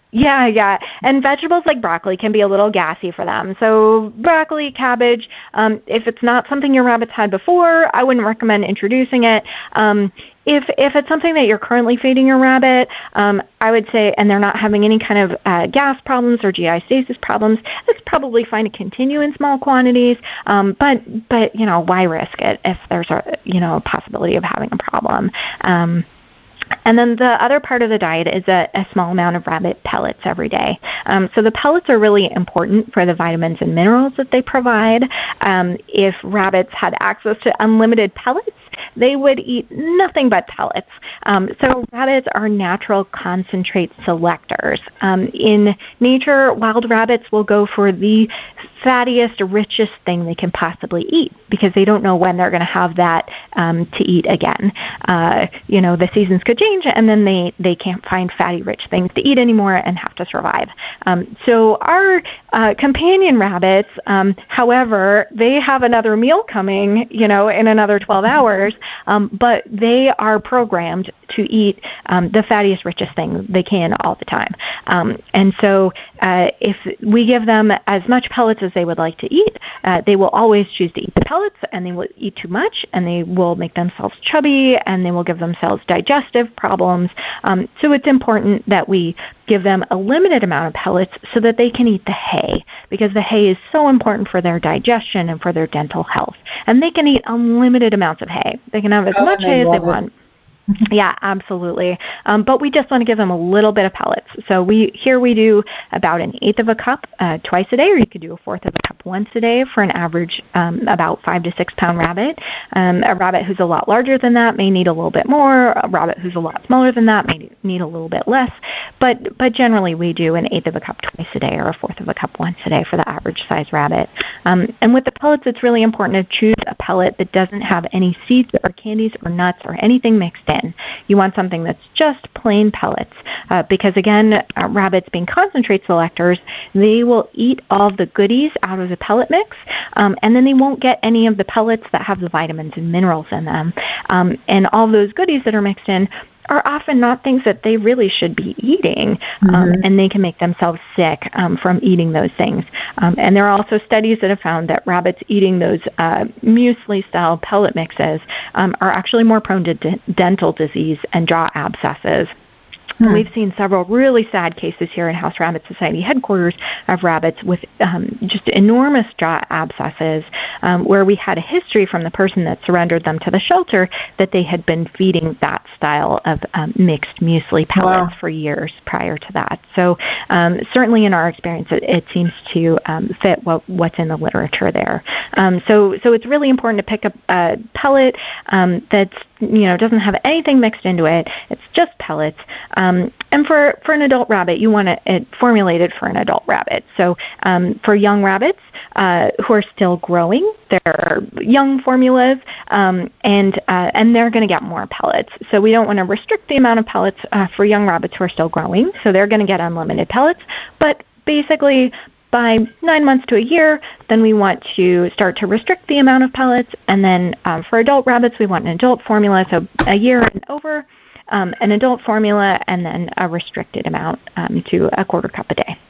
Speaker 3: Yeah, yeah. And vegetables like broccoli can be a little gassy for them. So broccoli, cabbage, um, if it's not something your rabbits had before, I wouldn't recommend introducing it. Um, if if it's something that you're currently feeding your rabbit, um, I would say, and they're not having any kind of uh, gas problems or G I stasis problems, it's probably fine to continue in small quantities. Um, but but you know, why risk it if there's a you know a possibility of having a problem? Um, And then the other part of the diet is a, a small amount of rabbit pellets every day. Um, so the pellets are really important for the vitamins and minerals that they provide. Um, if rabbits had access to unlimited pellets, they would eat nothing but pellets. Um, so rabbits are natural concentrate selectors. Um, in nature, wild rabbits will go for the fattiest, richest thing they can possibly eat because they don't know when they're going to have that um, to eat again. Uh, you know, the seasons could change, and then they, they can't find fatty, rich things to eat anymore and have to survive. Um, so our uh, companion rabbits, um, however, they have another meal coming, you know, in another twelve hours, um, but they are programmed to eat um, the fattiest, richest thing they can all the time. Um, and so uh, if we give them as much pellets as they would like to eat, uh, they will always choose to eat the pellets, and they will eat too much, and they will make themselves chubby, and they will give themselves digestive problems. Um, so it's important that we give them a limited amount of pellets so that they can eat the hay, because the hay is so important for their digestion and for their dental health. And they can eat unlimited amounts of hay. They can have as
Speaker 2: oh,
Speaker 3: much hay as they
Speaker 2: it.
Speaker 3: want. Yeah, absolutely. Um, but we just want to give them a little bit of pellets. So we here we do about an eighth of a cup uh, twice a day, or you could do a fourth of a cup once a day for an average um, about five to six pound rabbit. Um, a rabbit who's a lot larger than that may need a little bit more. A rabbit who's a lot smaller than that may need a little bit less. But but generally we do an eighth of a cup twice a day, or a fourth of a cup once a day for the average size rabbit. Um, and with the pellets, it's really important to choose a pellet that doesn't have any seeds or candies or nuts or anything mixed in. You want something that's just plain pellets uh, because, again, uh, rabbits being concentrate selectors, they will eat all the goodies out of the pellet mix, um, and then they won't get any of the pellets that have the vitamins and minerals in them. Um, and all those goodies that are mixed in are often not things that they really should be eating, um, mm-hmm. and they can make themselves sick um, from eating those things. Um, and there are also studies that have found that rabbits eating those uh, muesli-style pellet mixes um, are actually more prone to d- dental disease and jaw abscesses. And we've seen several really sad cases here in House Rabbit Society headquarters of rabbits with um, just enormous jaw abscesses um, where we had a history from the person that surrendered them to the shelter that they had been feeding that style of um, mixed muesli pellets wow. for years prior to that. So um, certainly in our experience, it, it seems to um, fit what, what's in the literature there. Um, so, so it's really important to pick up a pellet um, that's you know, doesn't have anything mixed into it. It's just pellets. Um, and for, for an adult rabbit, you want it, it formulated for an adult rabbit. So um, for young rabbits uh, who are still growing, they're young formulas, um, and uh, and they're going to get more pellets. So we don't want to restrict the amount of pellets uh, for young rabbits who are still growing. So they're going to get unlimited pellets. But basically, by nine months to a year, then we want to start to restrict the amount of pellets. And then um, for adult rabbits, we want an adult formula, so a year and over, um, an adult formula, and then a restricted amount um, to a quarter cup a day.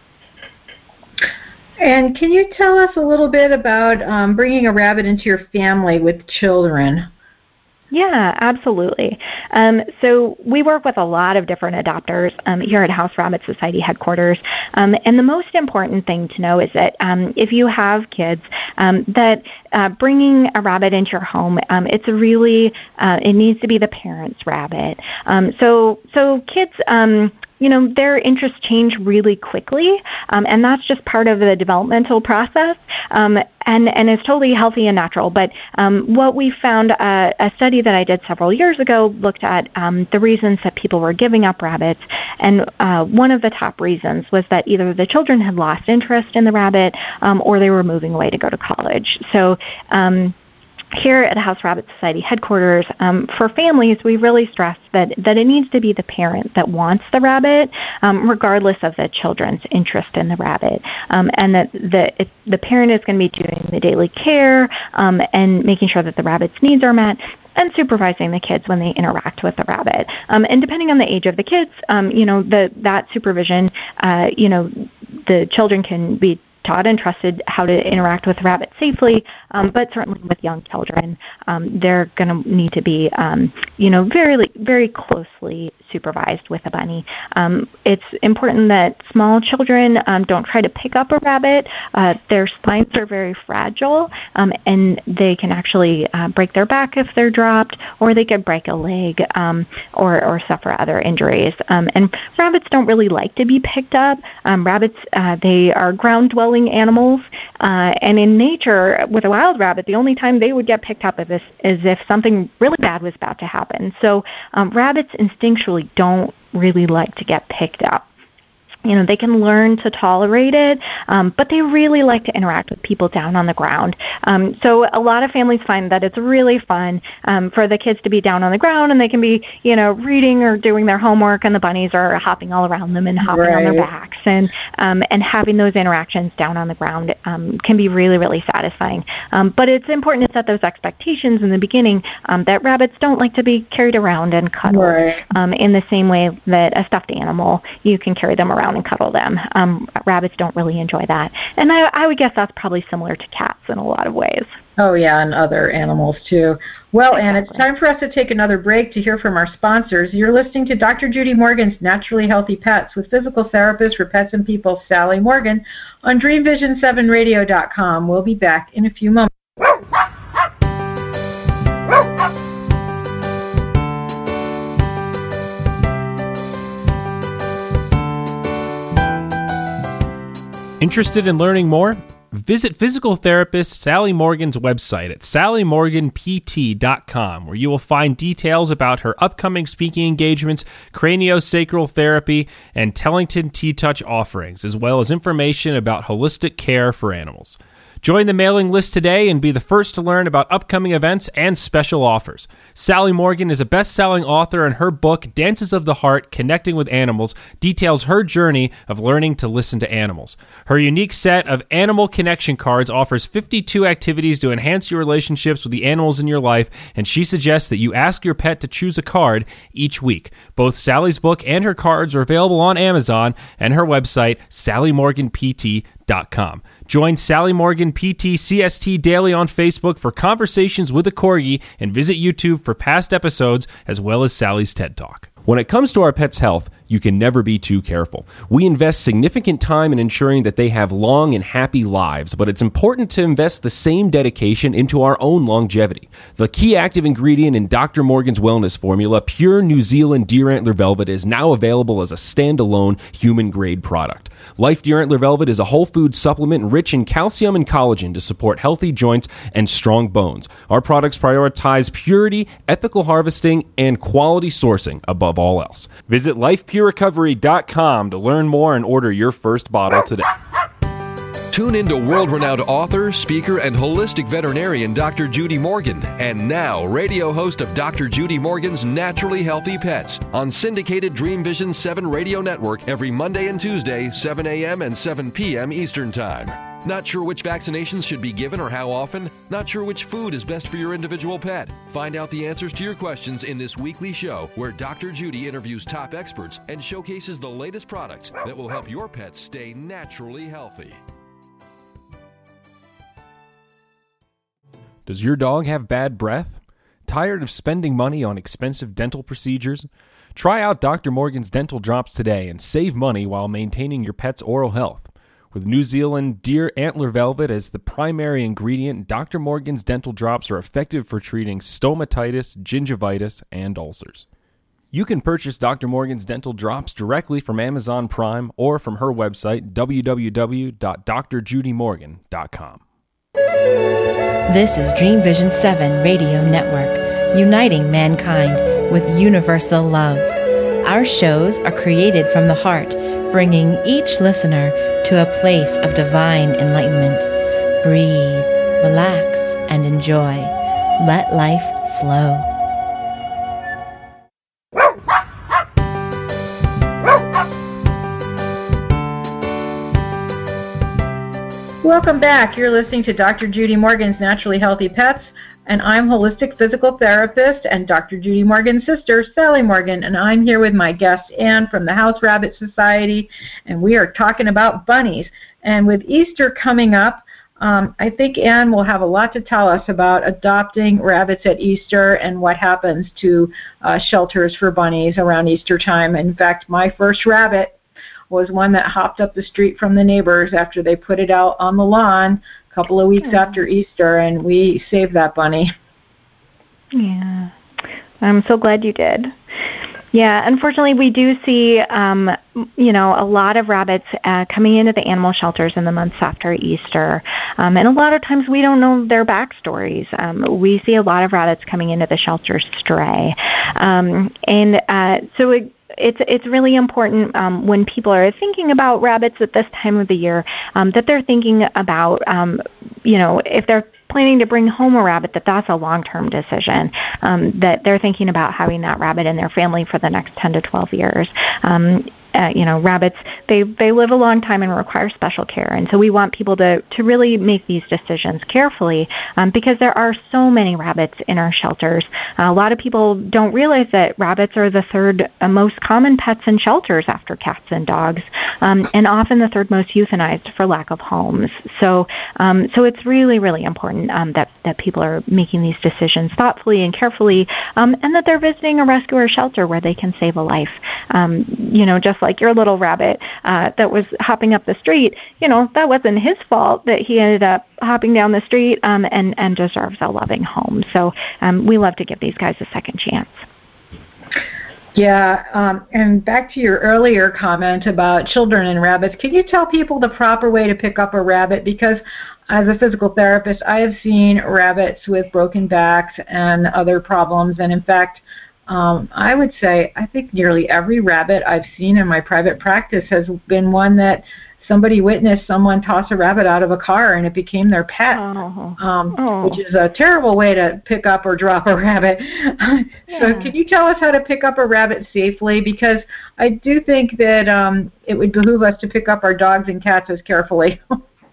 Speaker 2: And can you tell us a little bit about um, bringing a rabbit into your family with children?
Speaker 3: Yeah, absolutely. Um, so we work with a lot of different adopters um, here at House Rabbit Society headquarters. Um, and the most important thing to know is that um, if you have kids, um, that uh, bringing a rabbit into your home, um, it's really, uh, it needs to be the parent's rabbit. Um, so, so kids, um, you know, their interests change really quickly, um, and that's just part of the developmental process, um, and, and it's totally healthy and natural. But um, what we found, uh, a study that I did several years ago looked at um, the reasons that people were giving up rabbits, and uh, one of the top reasons was that either the children had lost interest in the rabbit um, or they were moving away to go to college. So um, here at House Rabbit Society headquarters, um, for families, we really stress that, that it needs to be the parent that wants the rabbit, um, regardless of the children's interest in the rabbit, um, and that the, it, the parent is going to be doing the daily care um, and making sure that the rabbit's needs are met, and supervising the kids when they interact with the rabbit. Um, and depending on the age of the kids, um, you know, the, that supervision, uh, you know, the children can be taught and trusted how to interact with rabbits safely, um, but certainly with young children, um, they're going to need to be, um, you know, very, very closely supervised with a bunny. Um, it's important that small children um, don't try to pick up a rabbit. Uh, their spines are very fragile, um, and they can actually uh, break their back if they're dropped, or they could break a leg um, or, or suffer other injuries. Um, and rabbits don't really like to be picked up. Um, rabbits, uh, they are ground-dwelling animals, uh, and in nature, with a wild rabbit, the only time they would get picked up is if, is if something really bad was about to happen. So um, rabbits instinctually don't really like to get picked up. You know, they can learn to tolerate it, um, but they really like to interact with people down on the ground. Um, so a lot of families find that it's really fun um, for the kids to be down on the ground, and they can be, you know, reading or doing their homework, and the bunnies are hopping all around them and hopping right on their backs, and um, and having those interactions down on the ground um, can be really, really satisfying. Um, but it's important to set those expectations in the beginning um, that rabbits don't like to be carried around and cuddled right. um, in the same way that a stuffed animal, you can carry them around and cuddle them. Um, rabbits don't really enjoy that. And I, I would guess that's probably similar to cats in a lot of ways.
Speaker 2: Oh, yeah, and other animals, too. Well, exactly. Ann, it's time for us to take another break to hear from our sponsors. You're listening to Doctor Judy Morgan's Naturally Healthy Pets with physical therapist for pets and people, Sally Morgan, on dream vision seven radio dot com. We'll be back in a few moments.
Speaker 1: Interested in learning more? Visit physical therapist Sally Morgan's website at sally morgan p t dot com, where you will find details about her upcoming speaking engagements, craniosacral therapy, and Tellington T-Touch offerings, as well as information about holistic care for animals. Join the mailing list today and be the first to learn about upcoming events and special offers. Sally Morgan is a best-selling author, and her book, Dances of the Heart, Connecting with Animals, details her journey of learning to listen to animals. Her unique set of animal connection cards offers fifty-two activities to enhance your relationships with the animals in your life, and she suggests that you ask your pet to choose a card each week. Both Sally's book and her cards are available on Amazon and her website, sally morgan p t dot com. Join Sally Morgan P T C S T daily on Facebook for conversations with a corgi, and visit YouTube for past episodes as well as Sally's TED Talk. When it comes to our pets' health, you can never be too careful. We invest significant time in ensuring that they have long and happy lives, but it's important to invest the same dedication into our own longevity. The key active ingredient in Doctor Morgan's wellness formula, Pure New Zealand Deer Antler Velvet, is now available as a standalone human-grade product. Life Deer Antler Velvet is a whole food supplement rich in calcium and collagen to support healthy joints and strong bones. Our products prioritize purity, ethical harvesting, and quality sourcing above all else. Visit life pure recovery dot com to learn more and order your first bottle today.
Speaker 4: Tune in to world-renowned author, speaker, and holistic veterinarian Doctor Judy Morgan, and now radio host of Doctor Judy Morgan's Naturally Healthy Pets on syndicated Dream Vision seven Radio Network every Monday and Tuesday, seven a.m. and seven p.m. Eastern Time. Not sure which vaccinations should be given or how often? Not sure which food is best for your individual pet? Find out the answers to your questions in this weekly show where Doctor Judy interviews top experts and showcases the latest products that will help your pets stay naturally healthy.
Speaker 1: Does your dog have bad breath? Tired of spending money on expensive dental procedures? Try out Doctor Morgan's Dental Drops today and save money while maintaining your pet's oral health. With New Zealand Deer Antler Velvet as the primary ingredient, Doctor Morgan's Dental Drops are effective for treating stomatitis, gingivitis, and ulcers. You can purchase Doctor Morgan's Dental Drops directly from Amazon Prime or from her website, w w w dot d r judy morgan dot com.
Speaker 5: This is Dream Vision seven Radio Network, uniting mankind with universal love. Our shows are created from the heart, bringing each listener to a place of divine enlightenment. Breathe, relax, and enjoy. Let life flow.
Speaker 2: Welcome back. You're listening to Doctor Judy Morgan's Naturally Healthy Pets, and I'm holistic physical therapist and Doctor Judy Morgan's sister, Sally Morgan, and I'm here with my guest, Ann, from the House Rabbit Society, and we are talking about bunnies. And with Easter coming up, um, I think Ann will have a lot to tell us about adopting rabbits at Easter and what happens to uh, shelters for bunnies around Easter time. In fact, my first rabbit was one that hopped up the street from the neighbors after they put it out on the lawn a couple of weeks mm. after Easter, and we saved that bunny.
Speaker 3: Yeah, I'm so glad you did. Yeah, unfortunately, we do see, um, you know, a lot of rabbits uh, coming into the animal shelters in the months after Easter, um, and a lot of times we don't know their backstories. Um, we see a lot of rabbits coming into the shelters stray, um, and uh, so it, It's it's really important um, when people are thinking about rabbits at this time of the year um, that they're thinking about, um, you know, if they're planning to bring home a rabbit, that that's a long-term decision, um, that they're thinking about having that rabbit in their family for the next ten to twelve years. Um, Uh, you know, rabbits, they, they live a long time and require special care. And so we want people to, to really make these decisions carefully um, because there are so many rabbits in our shelters. Uh, a lot of people don't realize that rabbits are the third uh, most common pets in shelters after cats and dogs, um, and often the third most euthanized for lack of homes. So um, so it's really, really important um, that, that people are making these decisions thoughtfully and carefully, um, and that they're visiting a rescue or shelter where they can save a life. Um, you know, just like your little rabbit uh, that was hopping up the street, you know, that wasn't his fault that he ended up hopping down the street um, and, and deserves a loving home. So um, we love to give these guys a second chance.
Speaker 2: Yeah, um, and back to your earlier comment about children and rabbits, can you tell people the proper way to pick up a rabbit? Because as a physical therapist, I have seen rabbits with broken backs and other problems, and in fact, Um, I would say I think nearly every rabbit I've seen in my private practice has been one that somebody witnessed someone toss a rabbit out of a car and it became their pet,
Speaker 3: oh.
Speaker 2: Um,
Speaker 3: Oh.
Speaker 2: which is a terrible way to pick up or drop a rabbit.
Speaker 3: Yeah.
Speaker 2: So can you tell us how to pick up a rabbit safely? Because I do think that um, it would behoove us to pick up our dogs and cats as carefully.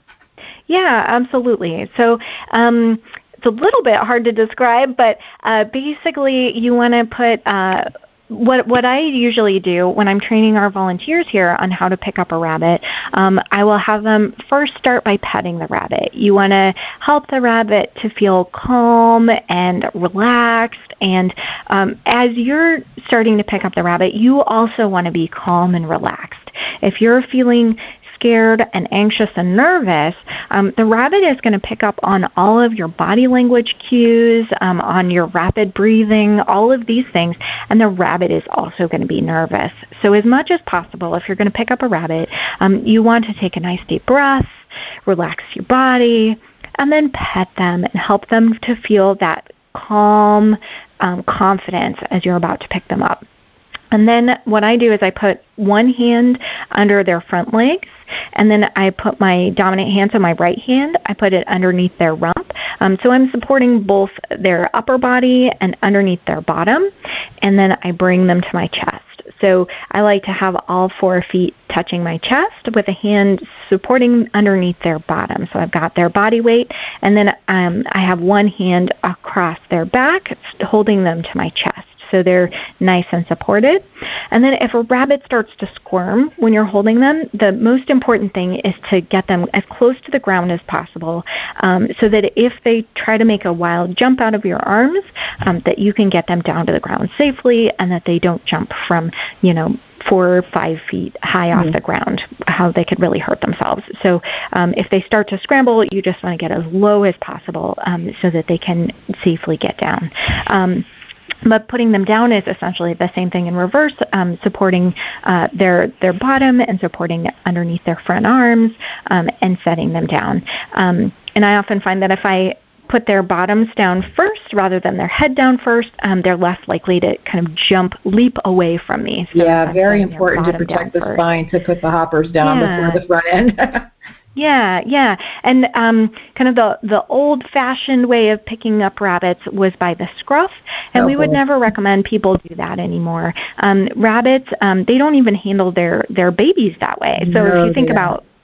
Speaker 3: Yeah, absolutely. So um, it's a little bit hard to describe, but uh, basically you want to put uh, what what I usually do when I'm training our volunteers here on how to pick up a rabbit, um, I will have them first start by petting the rabbit. You want to help the rabbit to feel calm and relaxed, and um, as you're starting to pick up the rabbit, you also want to be calm and relaxed. If you're feeling scared and anxious and nervous, um, the rabbit is going to pick up on all of your body language cues, um, on your rapid breathing, all of these things, and the rabbit is also going to be nervous. So as much as possible, if you're going to pick up a rabbit, um, you want to take a nice deep breath, relax your body, and then pet them and help them to feel that calm um, confidence as you're about to pick them up. And then what I do is I put one hand under their front legs, and then I put my dominant hand, so my right hand, I put it underneath their rump. Um, so I'm supporting both their upper body and underneath their bottom, and then I bring them to my chest. So I like to have all four feet touching my chest with a hand supporting underneath their bottom. So I've got their body weight, and then um, I have one hand across their back holding them to my chest. So they're nice and supported. And then if a rabbit starts to squirm when you're holding them, the most important thing is to get them as close to the ground as possible, um, so that if they try to make a wild jump out of your arms, um, that you can get them down to the ground safely and that they don't jump from, you know, four or five feet high off mm-hmm. the ground, how they could really hurt themselves. So um, if they start to scramble, you just want to get as low as possible um, so that they can safely get down. Um, But putting them down is essentially the same thing in reverse, um, supporting uh, their their bottom and supporting underneath their front arms um, and setting them down. Um, and I often find that if I put their bottoms down first rather than their head down first, um, they're less likely to kind of jump, leap away from me.
Speaker 2: So yeah, very important to protect the first. spine, to put the hoppers down yeah. before the front end.
Speaker 3: Yeah, yeah. And um, kind of the, the old-fashioned way of picking up rabbits was by the scruff, and okay. we would never recommend people do that anymore. Um, rabbits, um, they don't even handle their, their babies that way. So no, if you think yeah. about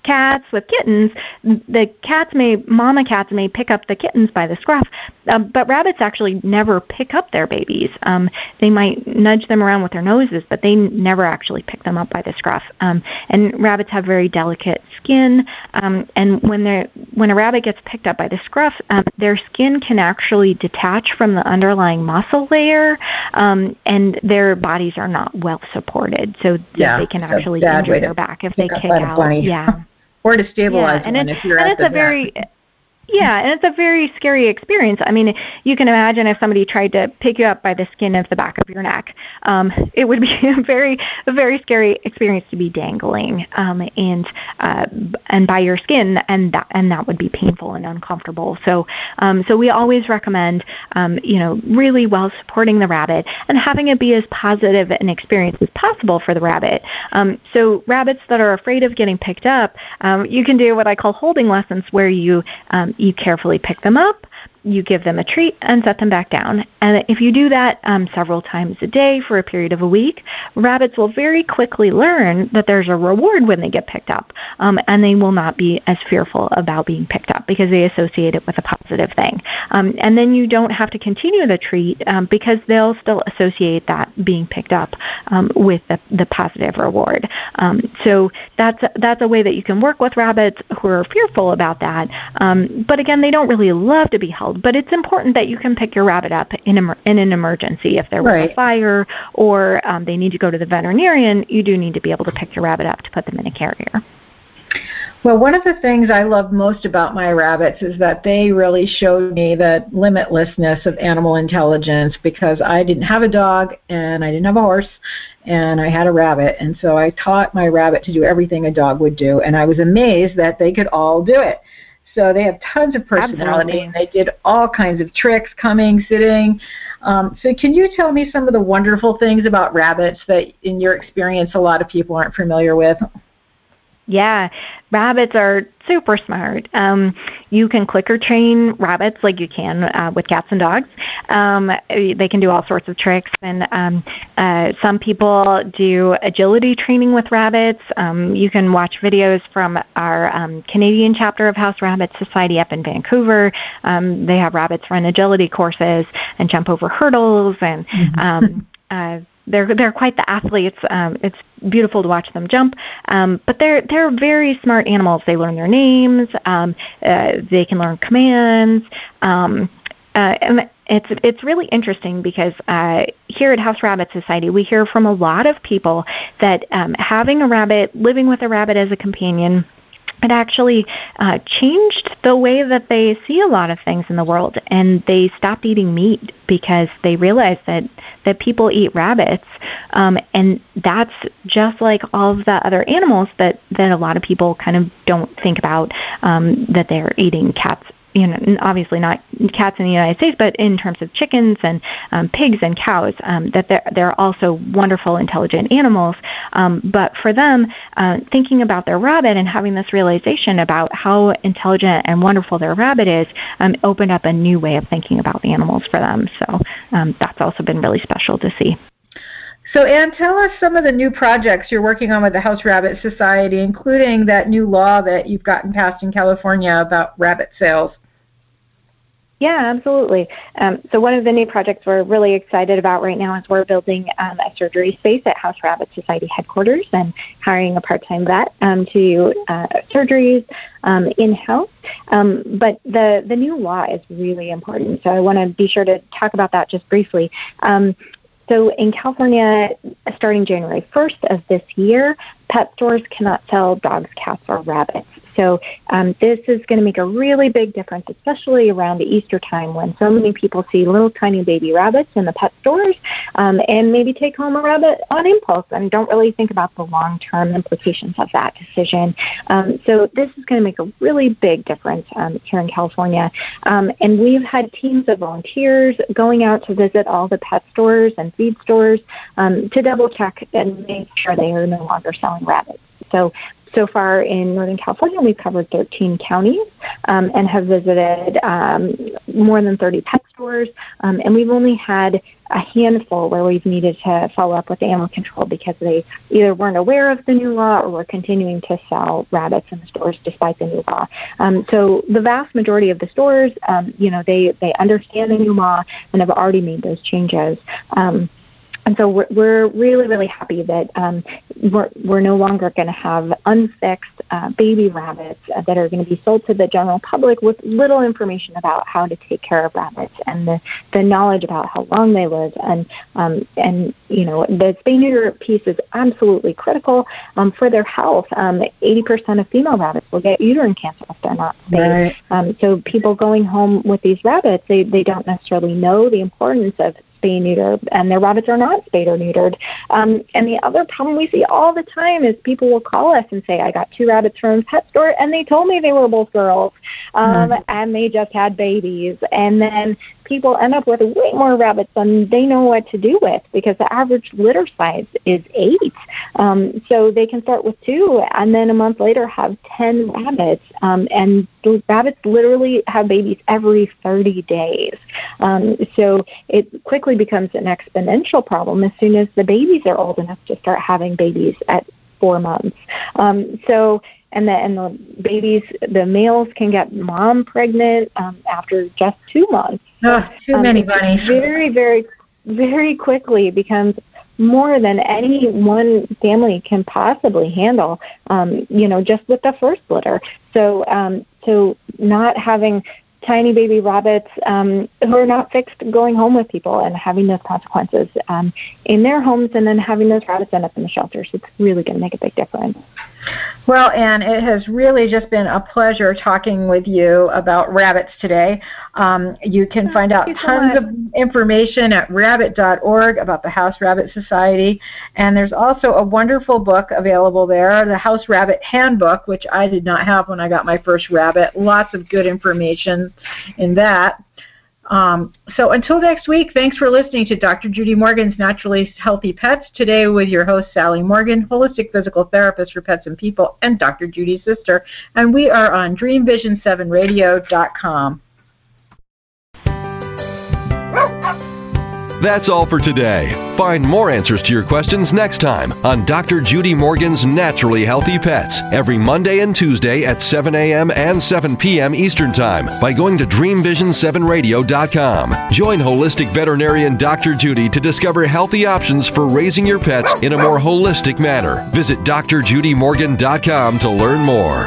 Speaker 3: cats with kittens, the cats may, mama cats may pick up the kittens by the scruff, uh, but rabbits actually never pick up their babies. Um, they might nudge them around with their noses, but they never actually pick them up by the scruff. Um, and rabbits have very delicate skin, um, and when they're when a rabbit gets picked up by the scruff, um, their skin can actually detach from the underlying muscle layer, um, and their bodies are not well supported, so
Speaker 2: yeah,
Speaker 3: they can actually injure their back if they kick out.
Speaker 2: Bunny.
Speaker 3: Yeah.
Speaker 2: Or to stabilize
Speaker 3: yeah, and
Speaker 2: one
Speaker 3: it's,
Speaker 2: if you're
Speaker 3: and
Speaker 2: at
Speaker 3: it's
Speaker 2: the
Speaker 3: a very Yeah, and it's a very scary experience. I mean, you can imagine if somebody tried to pick you up by the skin of the back of your neck. Um, it would be a very, a very scary experience to be dangling um, and uh, and by your skin, and that and that would be painful and uncomfortable. So, um, so we always recommend, um, you know, really well supporting the rabbit and having it be as positive an experience as possible for the rabbit. Um, so, rabbits that are afraid of getting picked up, um, you can do what I call holding lessons, where you um, you carefully pick them up, you give them a treat, and set them back down. And if you do that um, several times a day for a period of a week, rabbits will very quickly learn that there's a reward when they get picked up, um, and they will not be as fearful about being picked up because they associate it with a positive thing. Um, and then you don't have to continue the treat um, because they'll still associate that being picked up um, with the, the positive reward. Um, so that's, that's a way that you can work with rabbits who are fearful about that. Um, but again, they don't really love to be held. But it's important that you can pick your rabbit up in, a, in an emergency. If there was
Speaker 2: right.
Speaker 3: a fire or um, they need to go to the veterinarian, you do need to be able to pick your rabbit up to put them in a carrier.
Speaker 2: Well, one of the things I love most about my rabbits is that they really showed me the limitlessness of animal intelligence, because I didn't have a dog and I didn't have a horse and I had a rabbit, and so I taught my rabbit to do everything a dog would do, and I was amazed that they could all do it. So they have tons of personality, and they did all kinds of tricks, coming, sitting. Um, so can you tell me some of the wonderful things about rabbits that, in your experience, a lot of people aren't familiar with?
Speaker 3: Yeah, rabbits are super smart. Um, you can clicker train rabbits like you can uh, with cats and dogs. Um, they can do all sorts of tricks, and um, uh, some people do agility training with rabbits. Um, you can watch videos from our um, Canadian chapter of House Rabbit Society up in Vancouver. Um, they have rabbits run agility courses and jump over hurdles, and mm-hmm. um, uh, They're they're quite the athletes. Um, it's beautiful to watch them jump, um, but they're they're very smart animals. They learn their names. Um, uh, they can learn commands, um, uh, and it's it's really interesting because uh, here at House Rabbit Society, we hear from a lot of people that um, having a rabbit, living with a rabbit as a companion, it actually uh, changed the way that they see a lot of things in the world, and they stopped eating meat because they realized that, that people eat rabbits, um, and that's just like all of the other animals that, that a lot of people kind of don't think about, um, that they're eating cats. You know, obviously not cats in the United States, but in terms of chickens and um, pigs and cows, um, that they're, they're also wonderful, intelligent animals. Um, but for them, uh, thinking about their rabbit and having this realization about how intelligent and wonderful their rabbit is um, opened up a new way of thinking about animals for them. So um, that's also been really special to see.
Speaker 2: So, Ann, tell us some of the new projects you're working on with the House Rabbit Society, including that new law that you've gotten passed in California about rabbit sales.
Speaker 3: Yeah, absolutely. Um, so one of the new projects we're really excited about right now is we're building um, a surgery space at House Rabbit Society headquarters and hiring a part-time vet um, to do uh, surgeries um, in-house. Um, but the, the new law is really important, so I want to be sure to talk about that just briefly. Um, So in California, starting January first of this year, pet stores cannot sell dogs, cats, or rabbits. So um, this is going to make a really big difference, especially around the Easter time when so many people see little tiny baby rabbits in the pet stores um, and maybe take home a rabbit on impulse and don't really think about the long-term implications of that decision. Um, so this is going to make a really big difference um, here in California. Um, and we've had teams of volunteers going out to visit all the pet stores and feed stores um, to double-check and make sure they are no longer selling rabbits. so So far in Northern California, we've covered thirteen counties um, and have visited um, more than thirty pet stores, um, and we've only had a handful where we've needed to follow up with animal control because they either weren't aware of the new law or were continuing to sell rabbits in the stores despite the new law. Um, so the vast majority of the stores, um, you know, they, they understand the new law and have already made those changes. Um, And so we're, we're really, really happy that um, we're, we're no longer going to have unfixed uh, baby rabbits uh, that are going to be sold to the general public with little information about how to take care of rabbits and the, the knowledge about how long they live. And, um, and you know, the spay-neuter piece is absolutely critical um, for their health. Um, eighty percent of female rabbits will get uterine cancer if they're not spayed. Right. Um, so people going home with these rabbits, they, they don't necessarily know the importance of spay neuter, and their rabbits are not spayed or neutered. Um, and the other problem we see all the time is people will call us and say, I got two rabbits from a pet store, and they told me they were both girls, um, mm-hmm. and they just had babies. And then people end up with way more rabbits than they know what to do with because the average litter size is eight. Um, so they can start with two, and then a month later have ten rabbits. Um, and those rabbits literally have babies every thirty days. Um, so it quickly becomes an exponential problem as soon as the babies are old enough to start having babies at four months. Um, so, and the, and the babies, the males can get mom pregnant um, after just two months.
Speaker 2: Oh, too
Speaker 3: um,
Speaker 2: many bunnies.
Speaker 3: Very, very, very quickly becomes more than any one family can possibly handle, um, you know, just with the first litter. So, um, so not having tiny baby rabbits um, who are not fixed going home with people and having those consequences um, in their homes and then having those rabbits end up in the shelters, it's really going to make a big difference.
Speaker 2: Well, Ann, it has really just been a pleasure talking with you about rabbits today. Um, you can find out tons of information at rabbit dot org about the House Rabbit Society, and there's also a wonderful book available there, the House Rabbit Handbook, which I did not have when I got my first rabbit. Lots of good information in that. Um, so until next week, thanks for listening to Doctor Judy Morgan's Naturally Healthy Pets, today with your host, Sally Morgan, holistic physical therapist for pets and people, and Doctor Judy's sister. And we are on dream vision seven radio dot com.
Speaker 4: That's all for today. Find more answers to your questions next time on Doctor Judy Morgan's Naturally Healthy Pets every Monday and Tuesday at seven a.m. and seven p.m. Eastern Time by going to dream vision seven radio dot com. Join holistic veterinarian Doctor Judy to discover healthy options for raising your pets in a more holistic manner. Visit dr judy morgan dot com to learn more.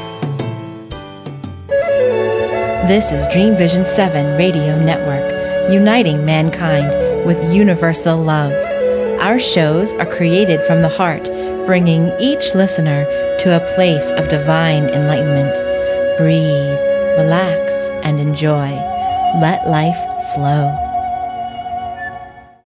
Speaker 5: This is Dream Vision seven Radio Network, uniting mankind with universal love. Our shows are created from the heart, bringing each listener to a place of divine enlightenment. Breathe, relax, and enjoy. Let life flow.